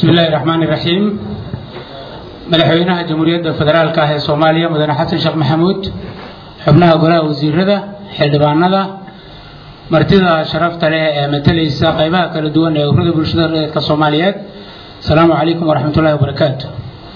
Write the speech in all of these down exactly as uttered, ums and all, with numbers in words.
بسم الله الرحمن الرحيم. مدحوينها جمهورية الفدرال كاه الصومالية مدن حسن شيخ محمود حبناها قراء وزير هذا حلبان هذا مرتضى شرفت عليه مثلي ساقيبها كالدوان يورد بالشدر كالصوماليات. السلام عليكم ورحمة الله وبركاته.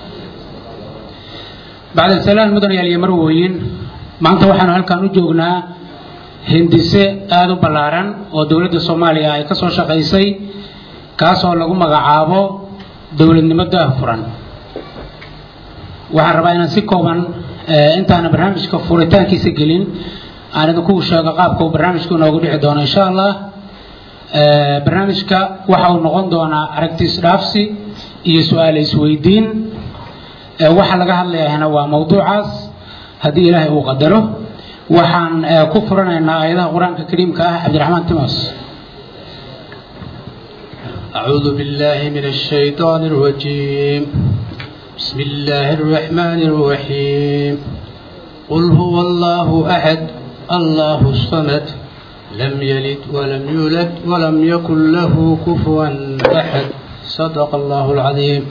بعد السلام مدن يلي مرويين ما أنت وحنا هل كانوا جوجنا هندسة آدو بلارن ودولة الصومالية أي كسر شقيسي كاسو لغو مغعابو دولة نمده فران waxaan rabaa inaan si kooban intaana barnaamijka furitaankiisa gelin aan idinku sheego qaabka uu barnaamijku noogu dhici doono insha Allah. barnaamijka waxa uu noqon doonaa aragti isdhaafsi iyo su'aal isweydiin. waxa laga hadlayaa waa mawduucaas hadii Ilaahay uu qadaro. waxaan ku furanaynaa aayadaha Quraanka Kariimka ah. Cabdiraxmaan Timaas. أعوذ بالله من الشيطان الرجيم. بسم الله الرحمن الرحيم. قل هو الله أحد الله الصمد لم يلد ولم يولد ولم يكن له كفوا أحد صدق الله العظيم.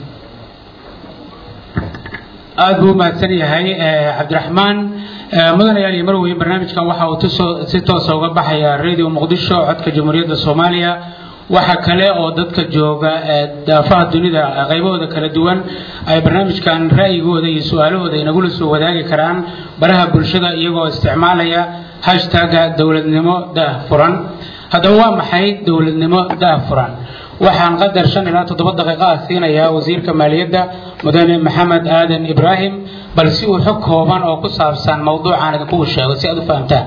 أبو ما تسني هاي عبد الرحمن مدن يلي مروي برنامج كان وحاو ستة سوق بحيا راديو مقدشة عدك جمهورية الصومالية waxa kale oo dadka jooga daafaha dunida qaybahooda kala duwan ay barnaamijkan raayigooda iyo su'aalahooda inagu la soo wadaagi karaan baraha bulshada iyagoo isticmaalaya hashtag dawladnimo daahfuran. hadaba waa maxay dawladnimo daahfuran? waxaan qadar shan ilaa toddoba daqiiqo ah siinayaa wasiirka maaliyadda mudane maxamed aadan ibraahim bal si uu xog kooban oo ku saabsan mawduucan idinku sheego si aad u fahamtaan.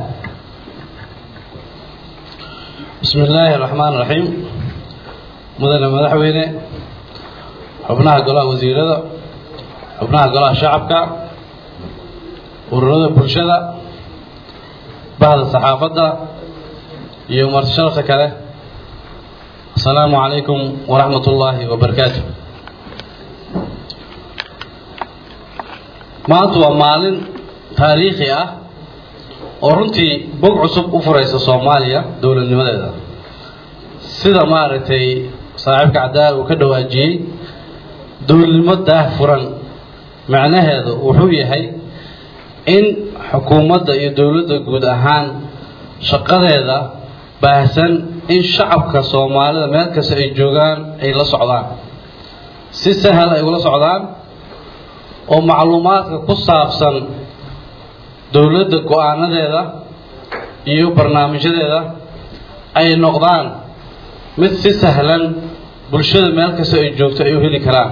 بسم الله الرحمن الرحيم. مدن مدحوينه حبناها قلاه وزيرده حبناها قلاه شعبك ورده بلشده بعد الصحافه يوم الشرف كله. السلام عليكم ورحمه الله وبركاته. ما هو مالين تاريخي اه oo runtii bog cusub u furaysa Soomaaliya dawladnimadeeda sida maaragtay saaxiibka cadaal uu ka dhawaajiyay dawladnimada furan macnaheedu wuxuu yahay in xukuumadda iyo dawladda guud ahaan shaqadeeda baahsan in shacabka Soomaalida meel kasta ay joogaan ay la socdaan si sahal ay ula socdaan oo macluumaadka ku saabsan dawladda go'aanadeeda iyo barnaamijyadeeda ay noqdaan mid si sahlan bulshada meel kasta ay joogto ay u heli karaan.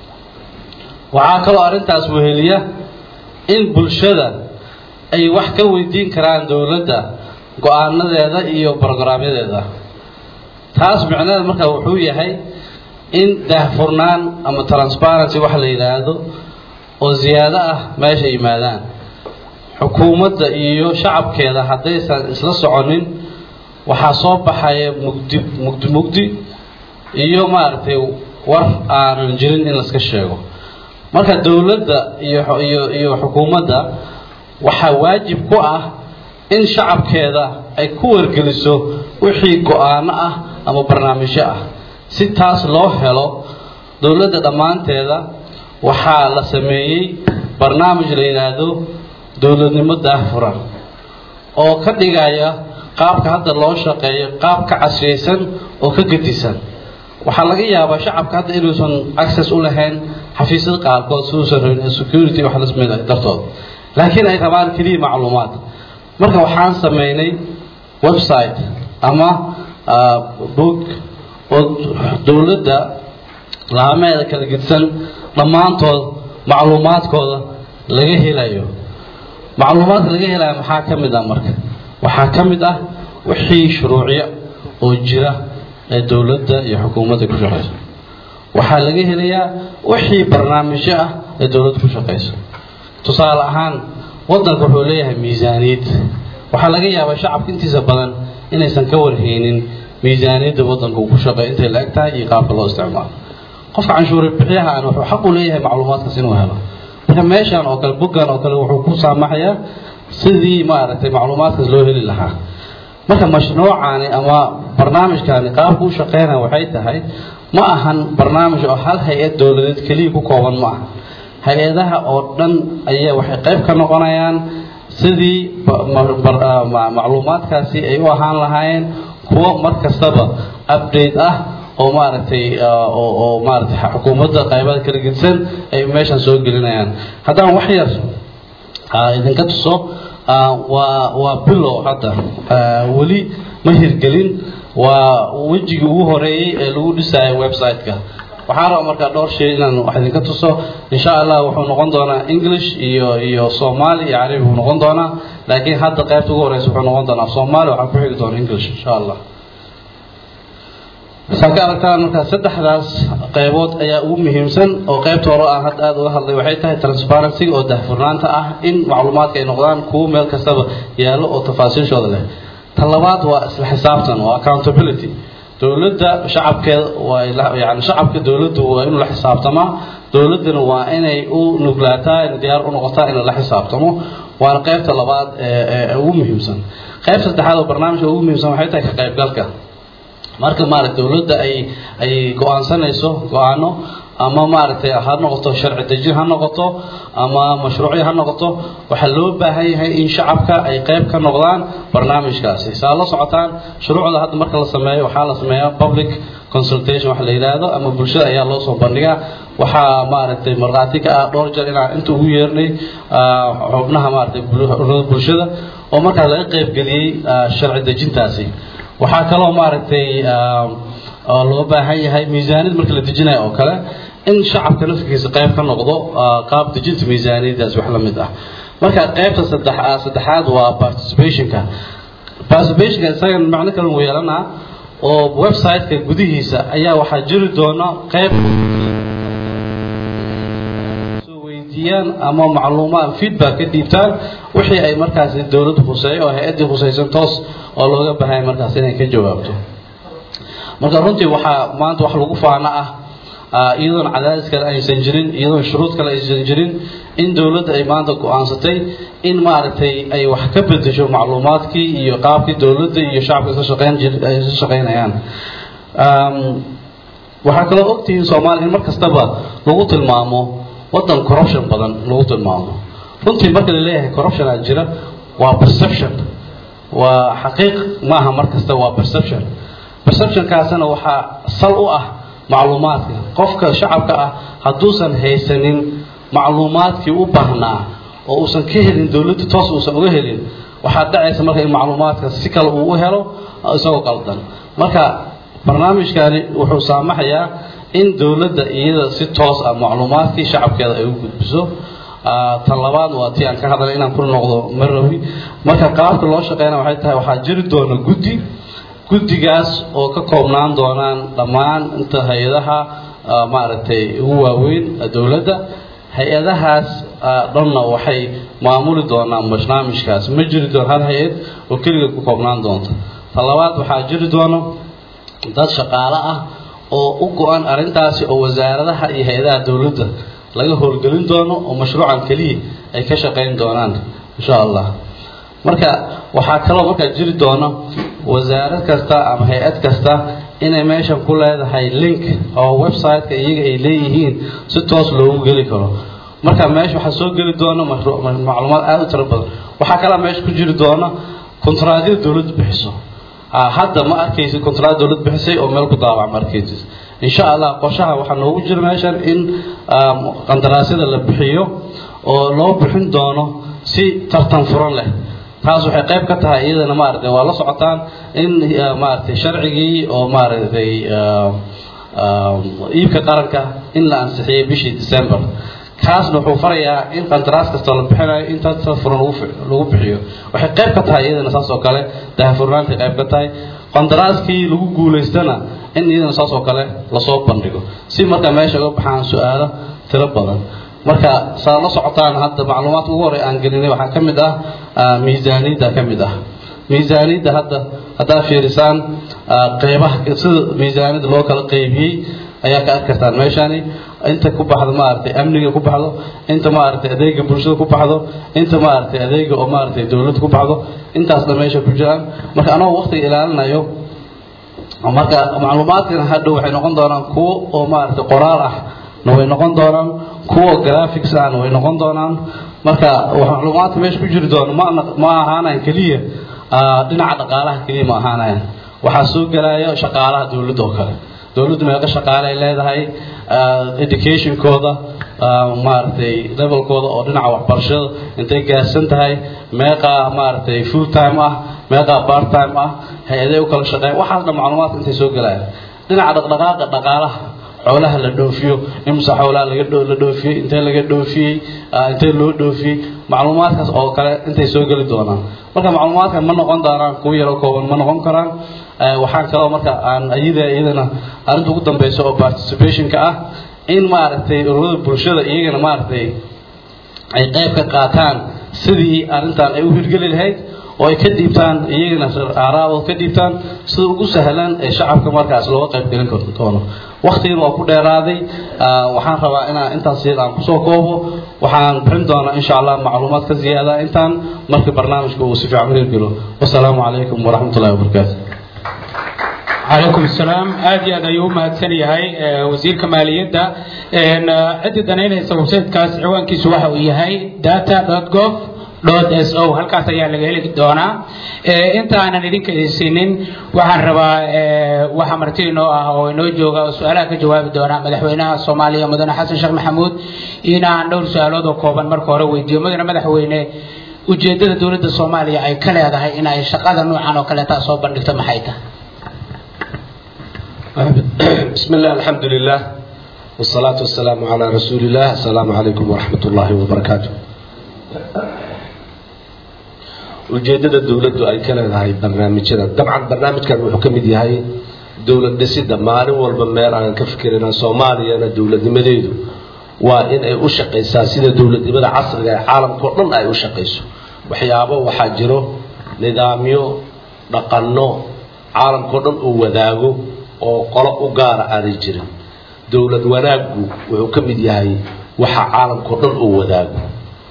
waxa kale oo arintaas weheliya in bulshada ay wax ka weydiin karaan dawladda go'aanadeeda iyo barnaamijyadeeda. taas macnaheedu marka wuxuu yahay in daahfurnaan ama transparency wax la yiraahdo oo ziyaado ah meesha yimaadaan. xukuumadda iyo shacabkeeda hadaysan isla soconin waxa soo baxaya mugdi mugdi mugdi iyo maartay war aan jirin in la iska sheego. marka dawladda iyo iyo iyo xukuumadda waxa waajib ku ah in shacabkeeda ay ku wargeliso wixii go'aan ah ama barnaamijyo ah. si taas loo helo dawladda dhamaanteeda waxa la sameeyay barnaamij la yiraahdo dawladnimo daahfuran oo ka dhigaya qaabka hadda loo shaqeeyo qaab ka casriyaysan oo ka gedisan. waxa laga yaabaa shacabka hadda inuusan access u lahayn xafiisyada qaarkood suusan rabin security wax la sameeyo dartood laakiin ay rabaan kaliya macluumaad. marka waxaan sameeynay website ama book oo dawladda laameeda kala gedisan dhamaantood macluumaadkooda laga helayo. معلومات laga helay maxaa kamid ah marka waxa kamid ah wixii shuruuciya oo jira ee dawladda iyo xukuumadda ku shaqeyso. waxa laga helayaa wixii barnaamijyo ah ee dawladda ku shaqeyso. tusaale ahaan wadanku wuxuu leeyahay miisaaniyad. waxa laga yaabaa shacabka intiisa badan inaysan ka warheynin miisaaniyadda wadanku ku shaqeeyo intay la egtahay iyo qaabka loo isticmaalo. qofka canshuur bixiyaha aan wuxuu xaq u leeyahay macluumaadkaas inuu helo. marka meeshan oo kale bugan oo kale wuxuu ku saamaxaya sidii maaragtay macluumaadka loo heli lahaa. marka mashruucani ama barnaamijkani qaabku u shaqeynaa waxay tahay ma ahan barnaamij oo hal hay'ad dawladeed kaliya ku kooban ma aha hay'adaha oo dhan ayaa waxay qayb ka noqonayaan sidii macluumaadkaasi ay u ahaan lahaayeen kuwa mar kastaba update ah oo maaragtay oo oo maaragtay xukuumadda qaybaha kala gedisan ay meeshan soo gelinayaan haddaan wax yar idinka tuso waa waa bilow hadda weli ma hirgelin waa wejigii ugu horeeyay ee lagu dhisayay website-ka waxaan rabaa markaa dhowr shay inaan wax idinka tuso insha allah wuxuu noqon doonaa English iyo iyo Soomaali iyo Carabi wuxuu noqon doonaa laakiin hadda qaybta ugu horeysa wuxuu noqon doonaa Soomaali waxaan ku xigi doonaa English insha allah sakaartaan marka saddexdaas qaybood ayaa ugu muhiimsan oo qaybta hore aan hadda aad uga hadlay waxay tahay transparency oo daahfurnaanta ah in macluumaadka ay noqdaan kuwo meel kastaba yaalo oo tafaasiilshooda leh talabaad waa isla xisaabtan waa accountability dawladda shacabkeeda waa yani shacabka dawladdu waa inuu la xisaabtama dawladduna waa inay u nuglaataa in diyaar u noqotaa in la xisaabtamo waana qaybta labaad ee ugu muhiimsan qaybta saddexaad oo barnaamijka ugu muhiimsan waxay tahay ka qaybgalka marka maaragtay dawladda ay ay go'aansanayso go'aano ama maaragtay ha noqoto sharci dejin ha noqoto ama mashruucyo ha noqoto waxa loo baahan yahay in shacabka ay qayb ka noqdaan barnaamijkaasi saa la socotaan shuruucda hadda marka la sameeyo waxa la sameeyaa public consultation waxa la yiraahdo ama bulshada ayaa loo soo bandhigaa waxa maaragtay marqaati ka ah dhowr jeer inaan inta ugu yeernay xubnaha maaragtay bulshada oo marka laga qayb galiyay sharci dejintaasi waxa kale oo maaragtay oo loo baahan yahay miisaaniyad marka la dejinayo oo kale in shacabka nafkiisa qayb ka noqdo qaab dejinta miisaaniyadaas wax la mid ah marka qaybta saddexaad saddexaad waa participationka participationka isaga macno kale uu yeelanaa oo website-ka gudihiisa ayaa waxa jiri doona qayb soo weydiiyaan ama macluumaad feedback ka dhiibtaan wixii ay markaas dawladdu xuseeyo oo hay'adda xuseysan toos oo looga baahan markaas inay ka jawaabto marka runtii waxa maanta wax lagu faana ah iyadoon cadaadis kale aysan jirin iyadoon shuruud kale aysan jirin in dawladda ay maanta go'aansatay in maaragtay ay wax ka bedesho macluumaadkii iyo qaabkii dawladda iyo shacabka ka shaqeyn ay ka shaqeynayaan waxa kale oo ogtihiin Soomaaliya in mar kastaba lagu tilmaamo wadan corruption badan lagu tilmaamo runtii marka la leeyahay corruption aan jira waa perception waa xaqiiq maaha mar kasta waa perception perception kaasna waxa sal u ah macluumaadka qofka shacabka ah haduusan haysanin macluumaadkii u baahnaa oo uusan ka helin dawladda toos uusan uga helin waxa dhacaysa marka in macluumaadka si kale uu u helo isagoo qaldan marka barnaamijkani wuxuu saamaxayaa in dawladda iyada si toos ah macluumaadkii shacabkeeda ay u gudbiso tan labaad waa tii aan ka hadlay inaan ku noqdo marawi marka qaabka loo shaqeynaa waxay tahay waxa jiri doona guddi guddigaas oo ka koobnaan doonaan dhammaan inta hay'adaha maaragtay ugu waaweyn dawladda hay'adahaas dhanna waxay maamuli doonaan barnaamijkaas ma jiri doon hal hay'ad oo kaliya ku koobnaan doonta talabaad waxa jiri doona dad shaqaale ah oo u go'an arintaasi oo wasaaradaha iyo hay'adaha dawladda laga howlgelin doono oo mashruucan kaliya ay ka shaqeyn doonaan insha Allah marka waxa kale marka jiri doona wasaarad kasta ama hay'ad kasta inay meesha ku leedahay link oo website-ka iyaga ay leeyihiin si toos loogu gali karo marka meesha waxa soo gali doona macluumaad aad u tiro badan waxa kale meesha ku jiri doona kontraadyo dawladdu bixiso hadda ma arkaysi kontraad dawladdu bixisay oo meel ku daawac markaysi insha Allah qorshaha waxa noogu jira meeshan in qandaraasyada la bixiyo oo loo bixin doono si tartan furan leh taas waxay qayb ka tahay iyadana maaragtay waa la socotaan in maaragtay sharcigii oo maaragtay iibka qaranka in la ansixiyay bishii December kaasna wuxuu farayaa in qandaraas kasta la bixinayo in tartan furan lagu bixiyo waxay qayb ka tahay iyadana saas oo kale daahfurnaanta qayb ka tahay qandaraaskii lagu guuleystana in iyadana saas oo kale la soo bandhigo si marka meesha uga baxaan su'aalo tiro badan marka saa la socotaan hadda macluumaadka ugu horeey aan gelinay waxa kamid ah miisaaniyada kamid ah miisaaniyada hadda hada fiirisaan qaybaha sida miisaaniyada loo kala qaybiyay ayaa ka arkataan meeshani inta ku baxdo maartay amniga ku baxdo inta maartay adeega bulshada ku baxdo inta maartay adeega oo maartay dawladda ku baxdo intaas dhameesha ku jiraan marka anoo waqti ilaalinayo marka macluumaadkan hadda waxay noqon doonaan kuwa oo maartay qoraal ah way noqon doonaan kuwa graphics ah way noqon doonaan marka waxa macluumaadka meesha ku jiri doona ma ma ahaanayaan kaliya dhinaca dhaqaalaha kaliya ma ahaanayaan waxa soo galaya shaqaalaha dawladda oo kale dawladdu meeqa shaqaale ay leedahay education kooda maartay level kooda oo dhinaca waxbarashada intay gaarsan tahay meeqa maartay full time ah meeqa part time ah hay'adaha kala shaqeeya waxa dhan macluumaadka intay soo galayaan dhinaca dhaqdhaqaaqa dhaqaalaha xoolaha la dhoofiyo imsa xoolaha laga la dhoofiyo intee laga dhoofiyay intee loo dhoofiyay macluumaadkaas oo kale intay soo gali doonaan marka macluumaadka ma noqon doonaan kuwa yar oo kooban ma noqon karaan waxaan kaloo marka aan ayida iyadana arinta ugu dambayso oo participation ka ah in maaragtay ururada bulshada iyagana maaragtay ay qayb ka qaataan sidii arintan ay u hirgeli lahayd oo ay ka dhiibtaan iyagana aaraado ka dhiibtaan sida ugu sahlan ee shacabka markaas looga qayb gelin doono waqtigan waa ku dheeraaday waxaan rabaa inaan intaas aan ku soo koobo waxaan bixin doonaa insha Allah macluumaad ka ziyaada intaan markii barnaamijku uu si fiican u hirgelo wassalaamu calaykum waraxmatullaahi wabarakaatuh عليكم السلام أدي هذا يوم هتسني هاي وزير كمالية ده إن عدة دنين سوسيت كاس عوان كيسوها وياهاي data dot gov dot s o halkaas ayaa laga heli doonaa inta aanan idinka siinin waxaan rabaa waxa martiino ah oo inoo jooga su'aalaha ka jawaabi doona madaxweynaha Soomaaliya mudane Xasan Sheekh Maxamuud inaan dhowr su'aalood oo kooban marka hore weydiiyo mudane madaxweyne ujeedada dawladda Soomaaliya ay ka leedahay in ay shaqada noocan oo kale taas soo bandhigto maxay tahay بسم الله الحمد لله والصلاة والسلام على رسول الله السلام عليكم ورحمة الله وبركاته ujeedada dawladdu ay ka leedahay barnaamijyada dabcan barnaamijkan wuxuu ka mid yahay dawlad dhisidda maalin walba meel aan ka fikirina Soomaaliyana dawladnimadeedu waa in ay u shaqeysaa sida dawladnimada casriga ee caalamka oo dhan ay u shaqeyso waxyaabo waxa jiro nidaamyo dhaqanno caalamka oo dhan uu wadaago oo qolo u gaar ah ay jirin dawlad wanaagu wuxuu ka mid yahay waxa caalamka oo dhan uu wadaago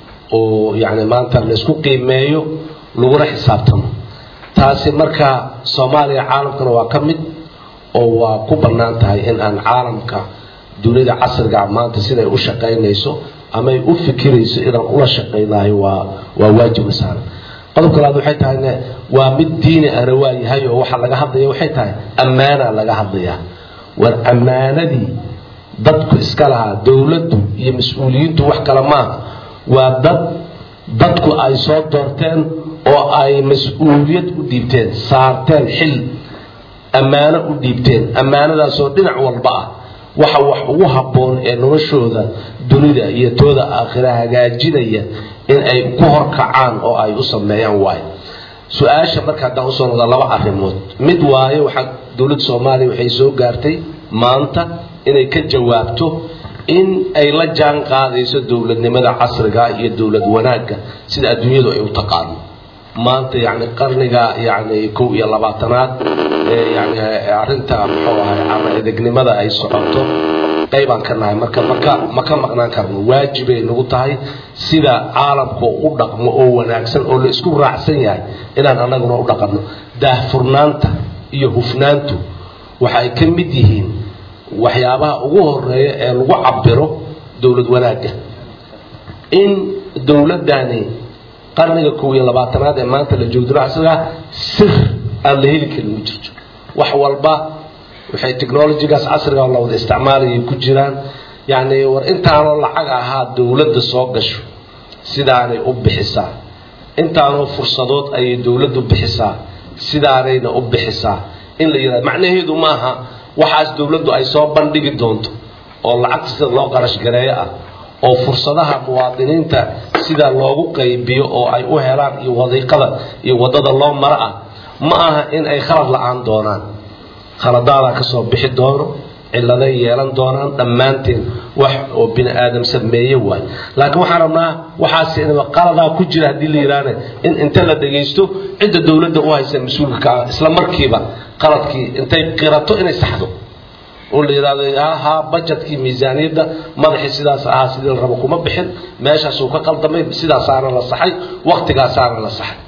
oo yaani maanta la isku qiimeeyo lagu xisaabtamo taasi marka Soomaaliya caalamkana waa ka mid oo waa ku banaan tahay in aan caalamka dawladda casriga maanta sida ay u shaqeynayso ama ay u fikirayso inaan ula shaqeynayo waa waa waajib saaran qodobka labaad waxay tahay waa mid diini ah waayahay oo waxa laga hadlayo waxay tahay amaana laga hadlayaa war amaanadii dadku iska lahaa dawladdu iyo mas'uuliyiintu wax kala ma waa dad dadku ay soo doorteen oo ay mas'uuliyad u dhiibteen saarteen xil amaana u dhiibteen amaanadaas oo dhinac walba ah waxa wax ugu haboon ee noloshooda dunida iyo tooda aakhira hagaajinaya in ay ku horkacaan oo ay u sameeyaan waay su'aasha marka hadaan u soo noqdo laba arrimood mid waaye waxa dawladda Soomaaliya waxay soo gaartay maanta inay ka jawaabto in ay la jaan qaadayso dawladnimada casriga iyo dawlad wanaagga sida adduunyadu ay u taqaan maanta yaani qarniga yaani kow iyo labaatanaad ee yaani arinta muxuu ahay ama edegnimada ay socoto qaybaan ka nahay marka marka ma ka maqnaan karno waajib ay nagu tahay sida caalamku u dhaqmo oo wanaagsan oo la isku raacsan yahay inaan anaguna u dhaqano daahfurnaanta iyo hufnaantu waxa ay ka mid yihiin waxyaabaha ugu horeeya ee lagu cabiro dawlad wanaagga in dawladani qarniga kow iyo labaatanaad ee maanta la joogdo asla sir aan la heli karin u jirto wax walba waxay technology-gaas casriga oo la wada isticmaalay ku jiraan yaani war intaanoo lacag ahaa dawladda soo gasho sidaanay u bixisaa intaanoo fursadood ay dawladdu bixisaa sidaanayna u bixisaa in la yiraahdo macnaheedu maaha waxaas dawladdu ay soo bandhigi doonto oo lacag sida loo qarash gareeyo ah oo fursadaha muwaadiniinta sida loogu qaybiyo oo ay u helaan iyo wadiiqada iyo wadada loo maro ah ma aha in ay khalad la'aan doonaan khaladaada ka soo bixi doono ciladay yeelan doonaan dhamaanteen wax oo bini aadam sameeyay waay laakiin waxaan rabnaa waxaas in qalada ku jira hadii la yiraahdo in inta la dhageysto cidda dawladda u haysa mas'uulka isla markiiba qaladkii intay qirato inay saxdo oo la yiraahdo ha budgetkii miisaaniyada madaxii sidaas ah sidii la rabo kuma bixin meeshaas uu ka qaldamay sidaas aana la saxay waqtigaas aana la saxay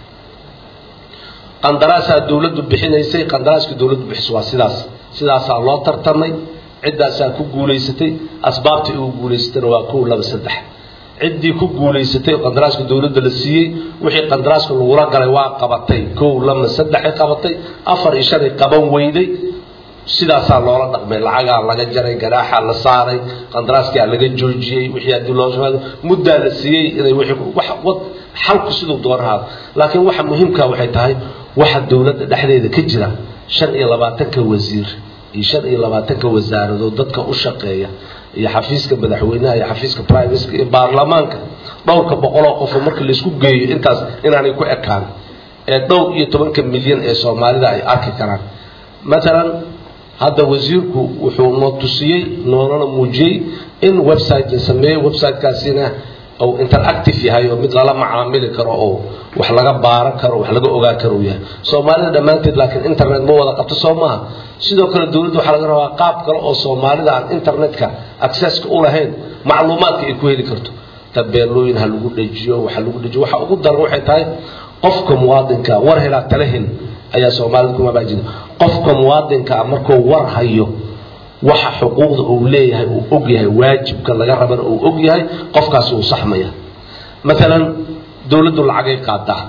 qandaraaska dawladdu bixinaysay qandaraaska dawladdu bixis waa sidaas sidaas loo tartamay cidaas ku guuleysatay asbaabtii uu guuleystay waa ku laba saddex cidii ku guuleysatay qandaraaska dawladda la siiyay wixii qandaraaska lagu la galay waa qabatay koow lama saddex qabatay afar iyo shan qaban weyday sidaas loola dhaqmay lacaga laga jaray garaaxa la saaray qandaraaska laga joojiyay wixii hadii loo soo muddo la siiyay inay wixii wax wad xalku sidoo doonaha laakiin waxa muhiimka waxay tahay waxa dawladda dhexdeeda ka jira shan iyo labaatan ka wasiir iyo shan iyo labaatan ka wasaarado dadka u shaqeeya iyo xafiiska madaxweynaha iyo xafiiska prime minister iyo baarlamaanka dhowrka boqol oo qof markii la isku geeyo intaas inaanay ku ekaan ee dhowr iyo toban milyan ee Soomaalida ay arki karaan مثلا هذا وزيركو وحو نوتسيي نورنا موجي ان ويب سايت نسميه ويب سايت كاسينا او انتراكتيف yahay oo mid la macaamili karo oo wax laga baaran karo wax laga ogaa karo yahay Soomaalida dhamaanteed laakiin internet ma wada qabto Soomaa sidoo kale dawladdu waxa laga rabaa qaab kale oo Soomaalida aan internetka access u lahayn macluumaadka ay ku heli karto tabeelooyin hal lagu dhajiyo waxa lagu dhajiyo waxa ugu daran waxay tahay qofka muwaadinka war hela talahin ayaa Soomaalida kuma baajin qofka muwaadinka markuu war hayo waxa xuquuqda uu leeyahay uu og yahay waajibka laga rabana uu og yahay qofkaas uu saxmaya مثلا dawladdu lacag ay qaadaa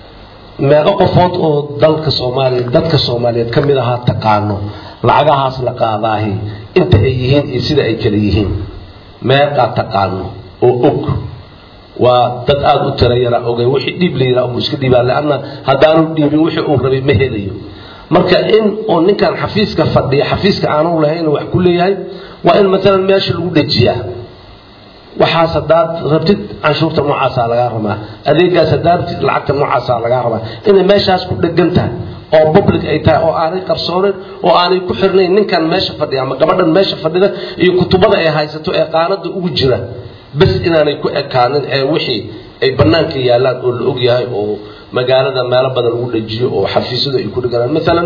meeqa qofood oo dalka Soomaaliya dadka Soomaaliyeed kamid ah taqaano lacagahaas la qaadaahi inta ay yihiin iyo sida ay kala yihiin meeqa taqaano oo og waa dad aad u tirayara ogay wixii dib leeyahay oo iska dhibaa laana hadaanu dhibin wixii uu rabay ma helayo marka in oo ninkan xafiiska fadhiya xafiiska aanu lahayn wax ku leeyahay waa in mesela meesha lagu dhajiyaa waxa sadaad rabtid anshuurta noocaas laga rabaa adeega sadaad lacagta noocaas laga rabaa in meeshaas ku dhagantahay oo public ay tahay oo aanay qarsooneen oo aanay ku xirnayn ninkan meesha fadhiya ama gabadhan meesha fadhida iyo kutubada ay haysato ee qaanada ugu jira bas inaanay ku ekaanin ee wixii ay banaanka yaalaan oo la og yahay oo magaalada meel badan lagu dhajiyo oo xafiisada ay ku dhigaan mesela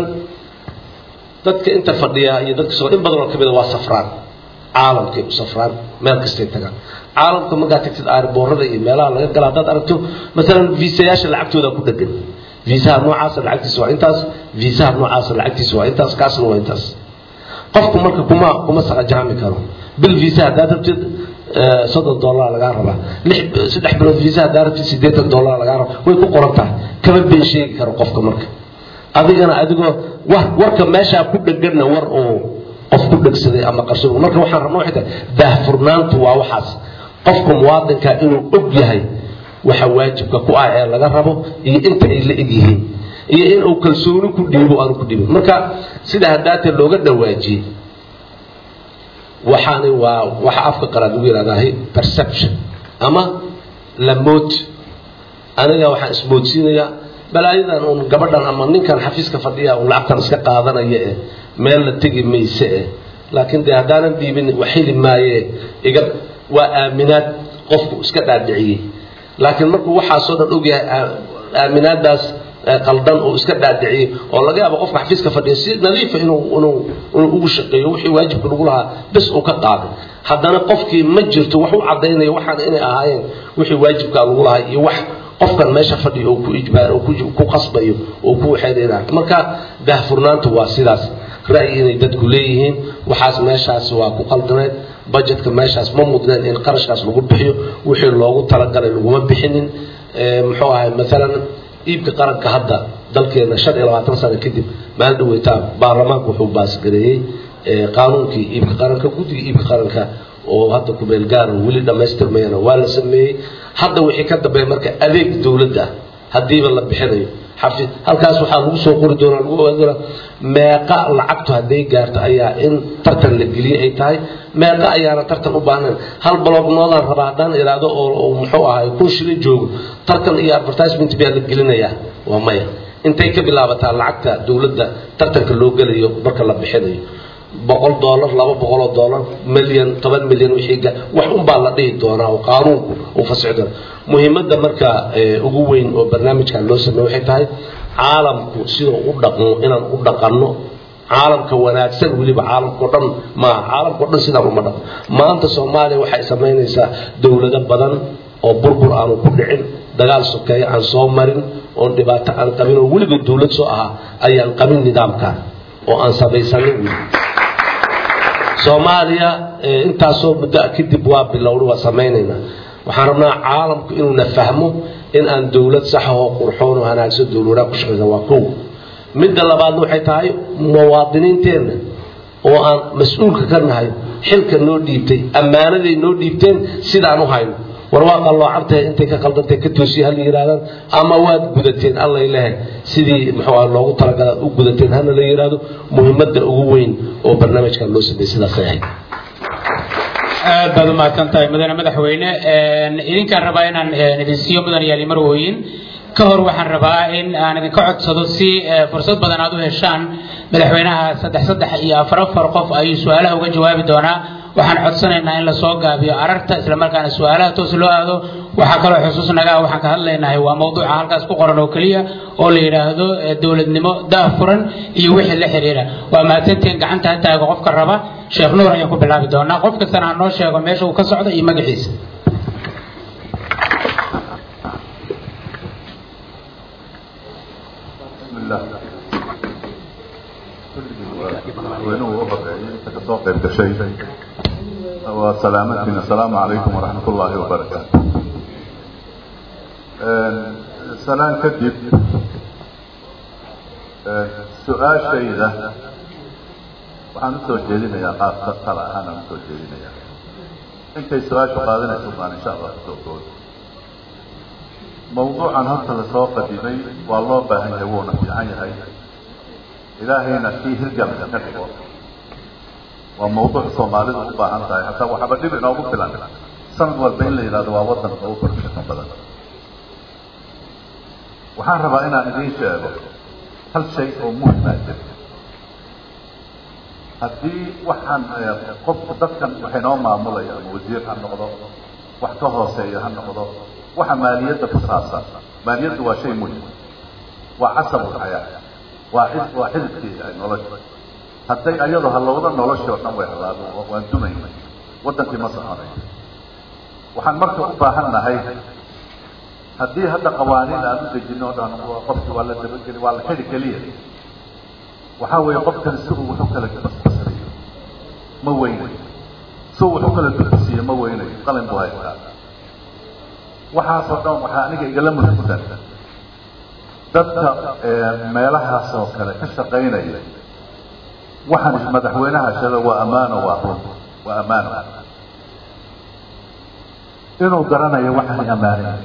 dadka inta fadhiya iyo dadka soo in badan oo kamid waa safraan caalamka u safraan meel kasta tagaan caalamka ma gaatid airboorada iyo meelaha laga gala dad aragto mesela viisayaasha lacagtooda ku dhagan viisaha noocaas lacagtiisa waa intaas viisaha noocaas lacagtiisa waa intaas kaasna waa intaas qofku marka kuma kuma saqajami karo bil viisaha dadabtid soddon dollar laga rabaa saddex bilood viisaha daarabtid siddeetan dollar laga rabaa way ku qorantaa kaba been sheegi karo qofka marka adigana adigoo war warka meesha ku dhaganna war oo qof ku dhagsaday ama qarsoon marka waxaan rabnaa waxa daahfurnaantu waa waxaas qofka muwaadinka inuu og yahay waxa waajibka ku ah ee laga rabo iyo inta ay la egyihiin iyo in uu kalsooni ku dhiibo aan ku dhiibin marka sida hadaata looga dhawaajiyay waxaani waa waxa afka qalaad ugu yiraahdaa perception ama la mood aniga waxa ismoodsiinaya balaayadan oo gabadhan ama ninkan xafiiska fadhiya oo lacagtan iska qaadanaya ee meel la tagi mayse laakiin de hadaan diibin waxili maaye iga waa aaminaad qofku iska dhaadhiciyay laakiin markuu waxa soo dhan og yahay aaminaadaas qaldan oo iska dhaadhiciyay oo laga yaabo qofka xafiiska fadhiya si nadiif inuu inuu ugu shaqeeyo wixii waajibka lagu lahaa bas uu ka qaado hadana qofkii ma jirto wax uu cadeynay waxaan inay ahaayeen wixii waajibka lagu lahaa iyo wax qofkan meesha fadhiyo oo ku ijbaar oo ku qasbayo oo ku xeedeena marka daahfurnaantu waa sidaas ra'yi inay dadku leeyihiin waxaas meeshaas waa ku qaldanay budgetka meeshaas ma mudnaan in qarashkaas lagu bixiyo wixii loogu talagalay lagu ma bixinin ee muxuu ahay mesela iibka qaranka hadda dalkeena shan iyo labaatan sano kadib maal dhaweyta baarlamaanku wuxuu baas gareeyay ee qaanuunkii iibka qaranka guddiga iibka qaranka oo hadda ku meel gaar wali dhameystirmayna waa la sameeyay hadda wixii ka dambeeyay marka adeeg dawladda hadii la bixinayo xafiis halkaas waxa lagu soo qori doonaa lagu ogaado meeqa lacagtu haday gaarto ayaa in tartan la geliyo ay tahay meeqa ayaa tartan u baahan hal blog noodan rabaadan iraado oo muxuu ahay ku shilay joogo tartan iyo advertisement baa la gelinaya waa maya intay ka bilaabataa lacagta dawladda tartanka loo galayo marka la bixinayo boqol dollar laba boqol dollar milyan toban milyan wixii wax un baa la dhigi doonaa oo qaanuunku uu fasixdo muhiimadda marka ugu weyn oo barnaamijkan loo sameeyo waxay tahay caalamku sidoo u dhaqmo inaan u dhaqanno caalamka wanaagsan waliba caalamka dhan ma caalamka dhan sida uma dhaqmo maanta Soomaaliya waxay sameynaysaa dawlado badan oo burbur aan ku dhicin dagaal sokeeye aan soo marin oo dhibaato aan qabin oo waliba dawlad soo aha ayaan qabin nidaamka oo aan sabaysanin Soomaaliya inta soo muddo kadib waa bilowday waa sameynayna waxaan rabnaa caalamku inuu na fahmo in aan dawlad sax oo qurxoon oo wanaagsan dawladda ku shaqeeyo waa koow mid labaad waxay tahay muwaadiniinteena oo aan mas'uulka ka nahay xilka noo dhiibtay amaanaday noo dhiibteen sidaan u hayno warwaaqa loo cabtay intay ka qaldantay ka toosiyo hal yiraahdan ama waad gudateen Allah ilaahay sidii muxuu ah loogu talagalay u gudateen hana la yiraahdo muhiimadda ugu weyn oo barnaamijkan loo sameeyay sidaas ay aad baad u mahadsantahay mudane madaxweyne idinka rabaa inaan idin siiyo mudan yaali marwooyin ka hor waxaan rabaa in aan idin ka codsado si fursad badan aad u heshaan madaxweynaha saddex saddex iyo afar afar qof ay su'aalaha uga jawaabi doonaa waxaan codsanaynaa in la soo gaabiyo ararta isla markaana su'aalaha toos loo aado waxa kale oo xusuusnaga waxaan ka hadlaynahay waa mowduuca halkaas ku qoran oo kaliya oo la yiraahdo dawladnimo daafuran iyo wixii la xiriira waa maatanteen gacanta taago qofka raba sheekh nuur ayaan ku bilaabi doonaa qof kastana aan noo sheego meesha uu ka socdo iyo magaciisa وسلامتنا السلام عليكم ورحمة الله وبركاته سلام كدب سؤال شيء ذا وحن سوجدنا يا قاف تطلع أنا سوجدنا يا أنت سؤال شو قادنا سبحان إن شاء الله تقول موضوع عن هذا السوق ديني والله بهن يونا في عين هاي إلهينا فيه الجمع كذبه وموضوع الصومالي وبا عن ذا حتى وحبا ديب إنه مقبلا سند والبين لي لهذا ووطن أو برشة بدل وحان ربائنا إذين شابه هل شيء مهم أجل هدي وحان قف دفكا وحينهم معمولا يا وزير عن نقضه وحكوها سيئة عن نقضه وحمالية فصاصة مالية هو شيء مهم وعصب الحياة واحد واحد كثير يعني نولج hadday ayadu halowda noloshoo dhan way halaado waan dumayna wadankii ma soconay waxaan marka u baahannahay haddii hadda qawaaniin aan u dejino dhan qofki waa la dabageli waa la xidhi keliya waxaa weeye qofkan si uu wuxuu kala basbasriyo ma weynayo si uu wuxuu kala dufisiyo ma weynayo qalin buu haystaa waxaasoo dhan waxaa aniga igala muhiimsan dadka meelahaas oo kale ka shaqaynaya waxaan madaxweynaha shada waa amaano waa run waa amaano inuu garanayo waxaan amaanay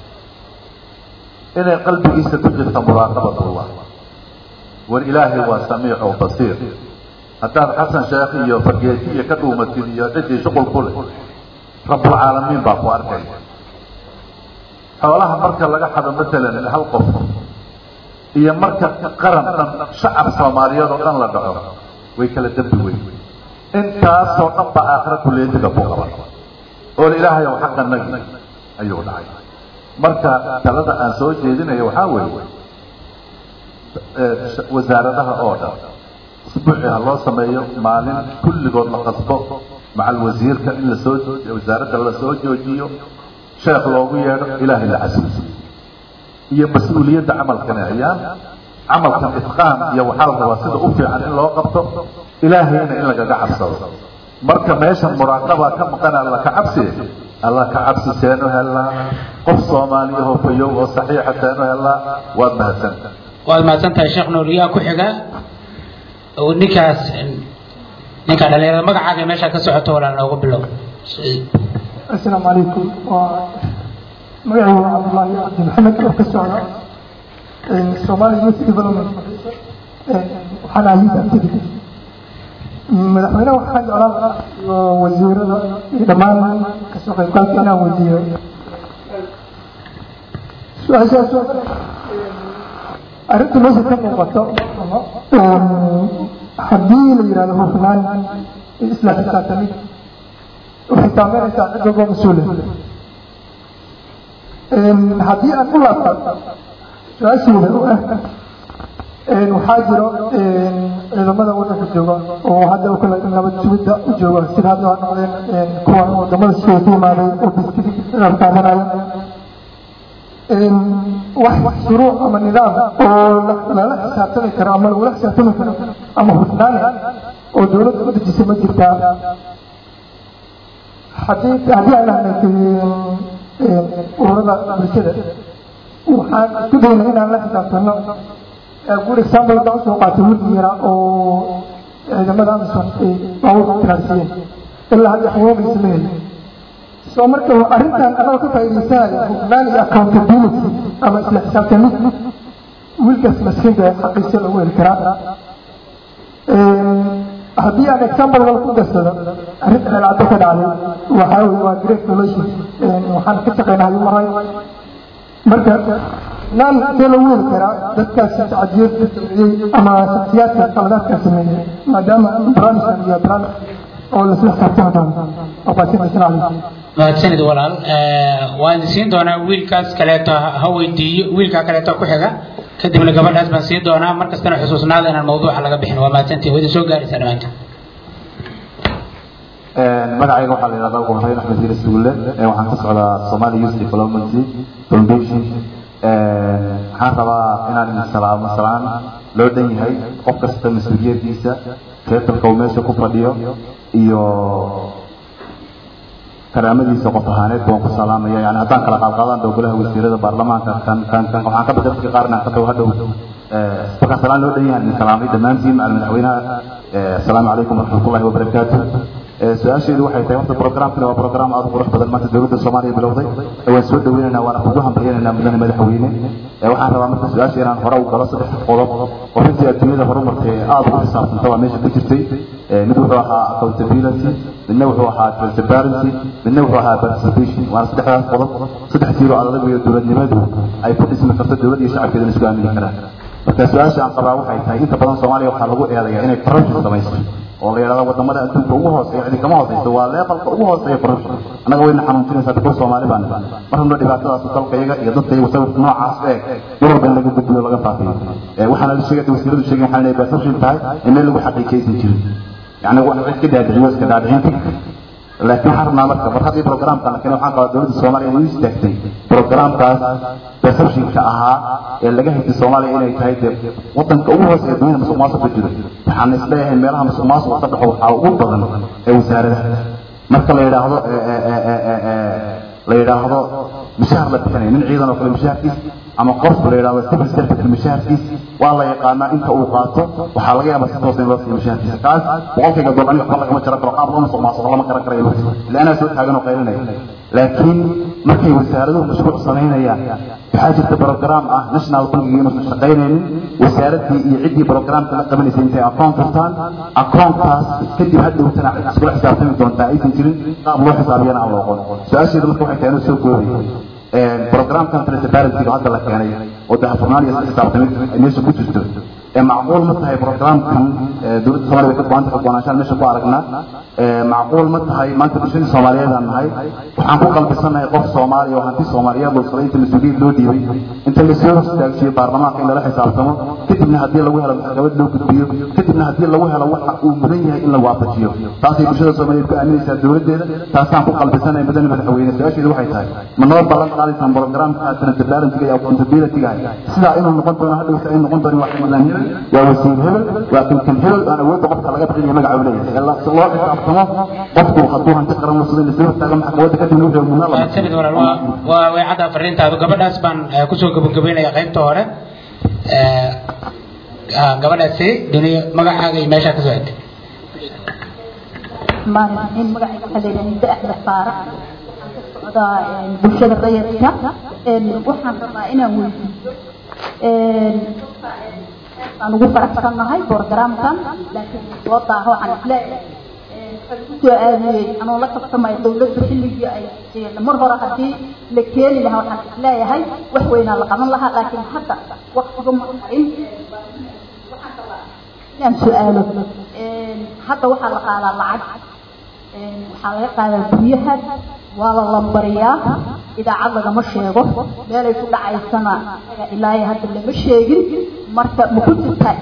inay qalbigiisa ku jirta muraaqabatullah war ilaahay waa samiic oo basiir haddaad xasan sheekh iyo fargeeti iyo ka dhuumatid iyo cidii shuqul ku leh rabbul caalamiin baa ku arkaya xoolaha marka laga xado matalan hal qof iyo marka qaran dhan shacab soomaaliyeed oo dhan la dhaco way kala dambi weyn intaasoo dhan ba aakhira kulleediga ku qaban oo ilaahay oo xaqan nagi ayuu dhacay marka talada aan soo jeedinayo waxaa weeye wasaaradaha oo dhan usbuuci ha loo sameeyo maalin kulligood la qasbo macal wasiirka in la soo wasaaradda la soo joojiyo sheekh loogu yeedho ilaahay la xasuusiyo iyo mas-uuliyadda camalkan hayaan camalkan itqaan iyo waxaa la rabaa sida u fiican in loo qabto ilaahayna in lagaga cabsado marka meesha muraaqaba ka maqan alla ka cabsi alla ka cabsi seeno helaa qof Soomaaliya oo fayow oo saxiixa seeno helaa waad mahadsan waad mahadsan tahay sheekh nuuriya ku xiga oo ninkaas ninka dhalinyarada magacaaga meesha ka socoto wala noogu bilow السلام عليكم ومعي عبد الله عبد محمد وكسونا الصومالي يوث ديفلوبمنت وحنا عايزين نبتدي مدحونا waxaan oran wasiirada dhamaan ka soo qayb galkana wasiir su'aashaas arrinta loo soo muuqato haddii la yiraahdo hufnaan isla xisaabtamid وحكامين ساعدوا بمسؤولين هذه أقول لك سؤال waxaa jiro ciidamada wadanka jooga oo hadda u kala nabad sugidda u jooga sida hadda waa noqdeen kuwan wadamada soo imaaday oo biskit qaadanaya wax shuruuc ama nidaam oo lala xisaabtami karo ama lagula xisaabtami karo ama hufnaan oo dowladda u dejisay ma jirtaa haddii haddii aan nahnay ururada bulshada waxaan isku daynay inaan la xisaabtano good example baan usoo qaatay wiil yara oo ciidamada amison ay baabuur tiraasiyeen ilaa hadda xawoogaysa ma helin soo marka arrintan anagoo ka faa'iidaysanaya hufnaan iyo accountability ama isla xisaabtamid wiilkaas maskiinka ee xaqiisa lagu heli karaa haddii aan example wal ku darsado arrinta dhalacdo ka dhacday waxaa weye waa great relation waxaan ka shaqeynaa human rights marka naan see lagu heli karaa dadkaas tacadiyada sameeyey ama shaksiyaadka qaladaadka sameeyey maadaama barnaamijkan iyo barnaamij oo lasla xisaabtami doono oqaasinaysana mahadsanid walaal waan siin doonaa wiilkaas kaleeto ha weydiiyo wiilkaa kaleeto ku xiga kadibna gabadhaas baan siin doonaa markastana xusuusnaada inaan mawduuca laga bixin waa mahadsantihin wadin soo gaaraysaa dhammaanta magacayga waxaa la yidhahdaa ugu horeyn axmed diire suulle waxaan ka socdaa Somali Youth Development Foundation waxaan rabaa inaan idin salaamo salaan loo dhan yahay qof kasta mas-uuliyadiisa reertalka uu meesha ku fadhiyo iyo karaamadiisa qof ahaaneed baan ku salaamaya yani haddaan kala qaadqaadaan dowgolaha wasiirada baarlamaanka kan kan kan waxaan ka badalkii qaarna ka dhow hadhow marka salaan loo dhan yahay idin salaamay dhammaantiin macal madaxweynaha asalaamu calaykum waraxmatullahi wabarakaatu su-aasheedu waxay tahay horta programkani waa program aad u qurux badan maanta dowladda soomaaliya bilowday waan soo dhaweynaynaa waana kugu hambaliyanaynaa mudane madaxweyne waxaan rabaa marka su-aasha inaan hore u galo saddex qodob oo runtii adduunyada horumartay aad ugu xisaabtanta waa meesha ku jirtay mid wuxuu ahaa accountability midna wuxuu ahaa transparency midna wuxuu ahaa participation waana saddexdaas qodob saddex tiiro adag iyo dowladnimadu ay ku dhismi karto dowladda iyo shacabkeedana isku aamini karaan marka su-aasha aan qabaa waxay tahay inta badan soomaaliya waxaa lagu eedayaa inay corruption samayso oo la yidhahdo wadamada adduunka ugu hooseeya cidi kama hooseyso waa leeqalka ugu hooseeya corruption annaga wayna xanuunjinaysaa dadka Soomaali baan mar hadda dhibaatadaas dalkayaga iyo dadkayga sawirka noocaas ee walba laga gudbiyo laga faafiyo ee waxaana la sheegay wasiiradu sheegay waxaan leeyahay perception tahay in lagu xaqiiqaysan jirin yani wax cid ka dhaadhiciyo iska dhaadhicinta laakiin waxaan rabnaa marka mar haddii programkan laakiin waxaan qabaa dowladda Soomaaliya inay istaagtay programkaas perceptionka ahaa ee laga hayay Soomaaliya inay tahay wadanka ugu hooseeya dunida musuqmaasuqa jiro waxaan isleeyahay meelaha musuqmaasuqa ka dhaxo waxaa ugu badan ee wasaaradaha marka la yiraahdo la yiraahdo mushaar la bixinayo nin ciidan oo kale mushaarkiis ama qof la yiraahdo civil service mushaarkiis waa la yaqaanaa inta uu qaato waxaa laga yaabaa si toos ah in loo siiyo mushaarkiisa kaas boqolkiiba dollar aniga lagama jaro karo qaab loo musuqmaasuqa lama garan karayo ilaana soo taagan oo qaylinaya laakiin markay wasaaraduhu mashruuc samaynayaan waxaa jirta program ah national bankiga inuu shaqaynaynin wasaaradii iyo ciddii programka la qabanaysay intay account furtaan accountkaas kadib hadhowtana iskula xisaabtami doontaa aysan jirin qaab loo xisaabiyana aan loo qon su-aasheedu marka waxay tahay inuu soo koobay programkan transparency hadda la keenay oo daahfurnaan iyo xisaabtamid meesha ku jirto ee macquul ma tahay programkan dowladda Soomaaliya ka go'aanta go'aanshaan meesha ku aragnaa macquul ma tahay maanta bulshada Soomaaliyeed aan nahay waxaan ku qalbisanahay qof Soomaaliya oo hanti Soomaaliyeed oo saleeyta mas'uuliyad loo dhiibay inta la soo istaagay baarlamaanka in la xisaabtamo kadibna haddii lagu helo maxkamad loo gudbiyo kadibna haddii lagu helo waxa uu mudan yahay in la waafajiyo taasay bulshada Soomaaliyeed ku aaminaysaa dowladeeda taasaan ku qalbisanahay mudane madaxweyne su-aasheedu waxay tahay ma noo ballan qaadaysan programka transparency iyo accountability sida inuu noqon doono hadhow ay noqon doono wax milan waa wasiir hebel waa kan hebel aan awood qofka laga bixin magaca uu leeyahay ilaa si loo xisaabtamo qofku hadduu hanti qaran uu soo soo taagan maxkamadda ka dib wuxuu munaa waa sanad walaal waa waa way cad fariintaadu gabadhaas baan ku soo gabagabeynaya qaybta hore ee gabadhaasi dunia magacaaga iyo meesha ka soo aad maarin magacayga waxa leeyahay Axmed Faarax socda bulshada rayidka ee waxaan rabaa inaan weydiiyo ee aan ugu faraxsanahay programkan laakiin wada waxaan isleeyahay soo aadiyay anoo la qabtamay dawladda xilligii ay mar hore hadii la keeni lahaa waxaan isleeyahay wax weyn la qaban lahaa laakiin hadda waqtiga ma harin waxaan rabaa inaan su'aalo ee hadda waxa la qaadaa lacag ee waxa laga qaadaa guryaha waa la lambariyaa idaacad lagama sheego meel ay ku dhacaysana ilaahay hadda lama sheegin marka ma ku jirtaa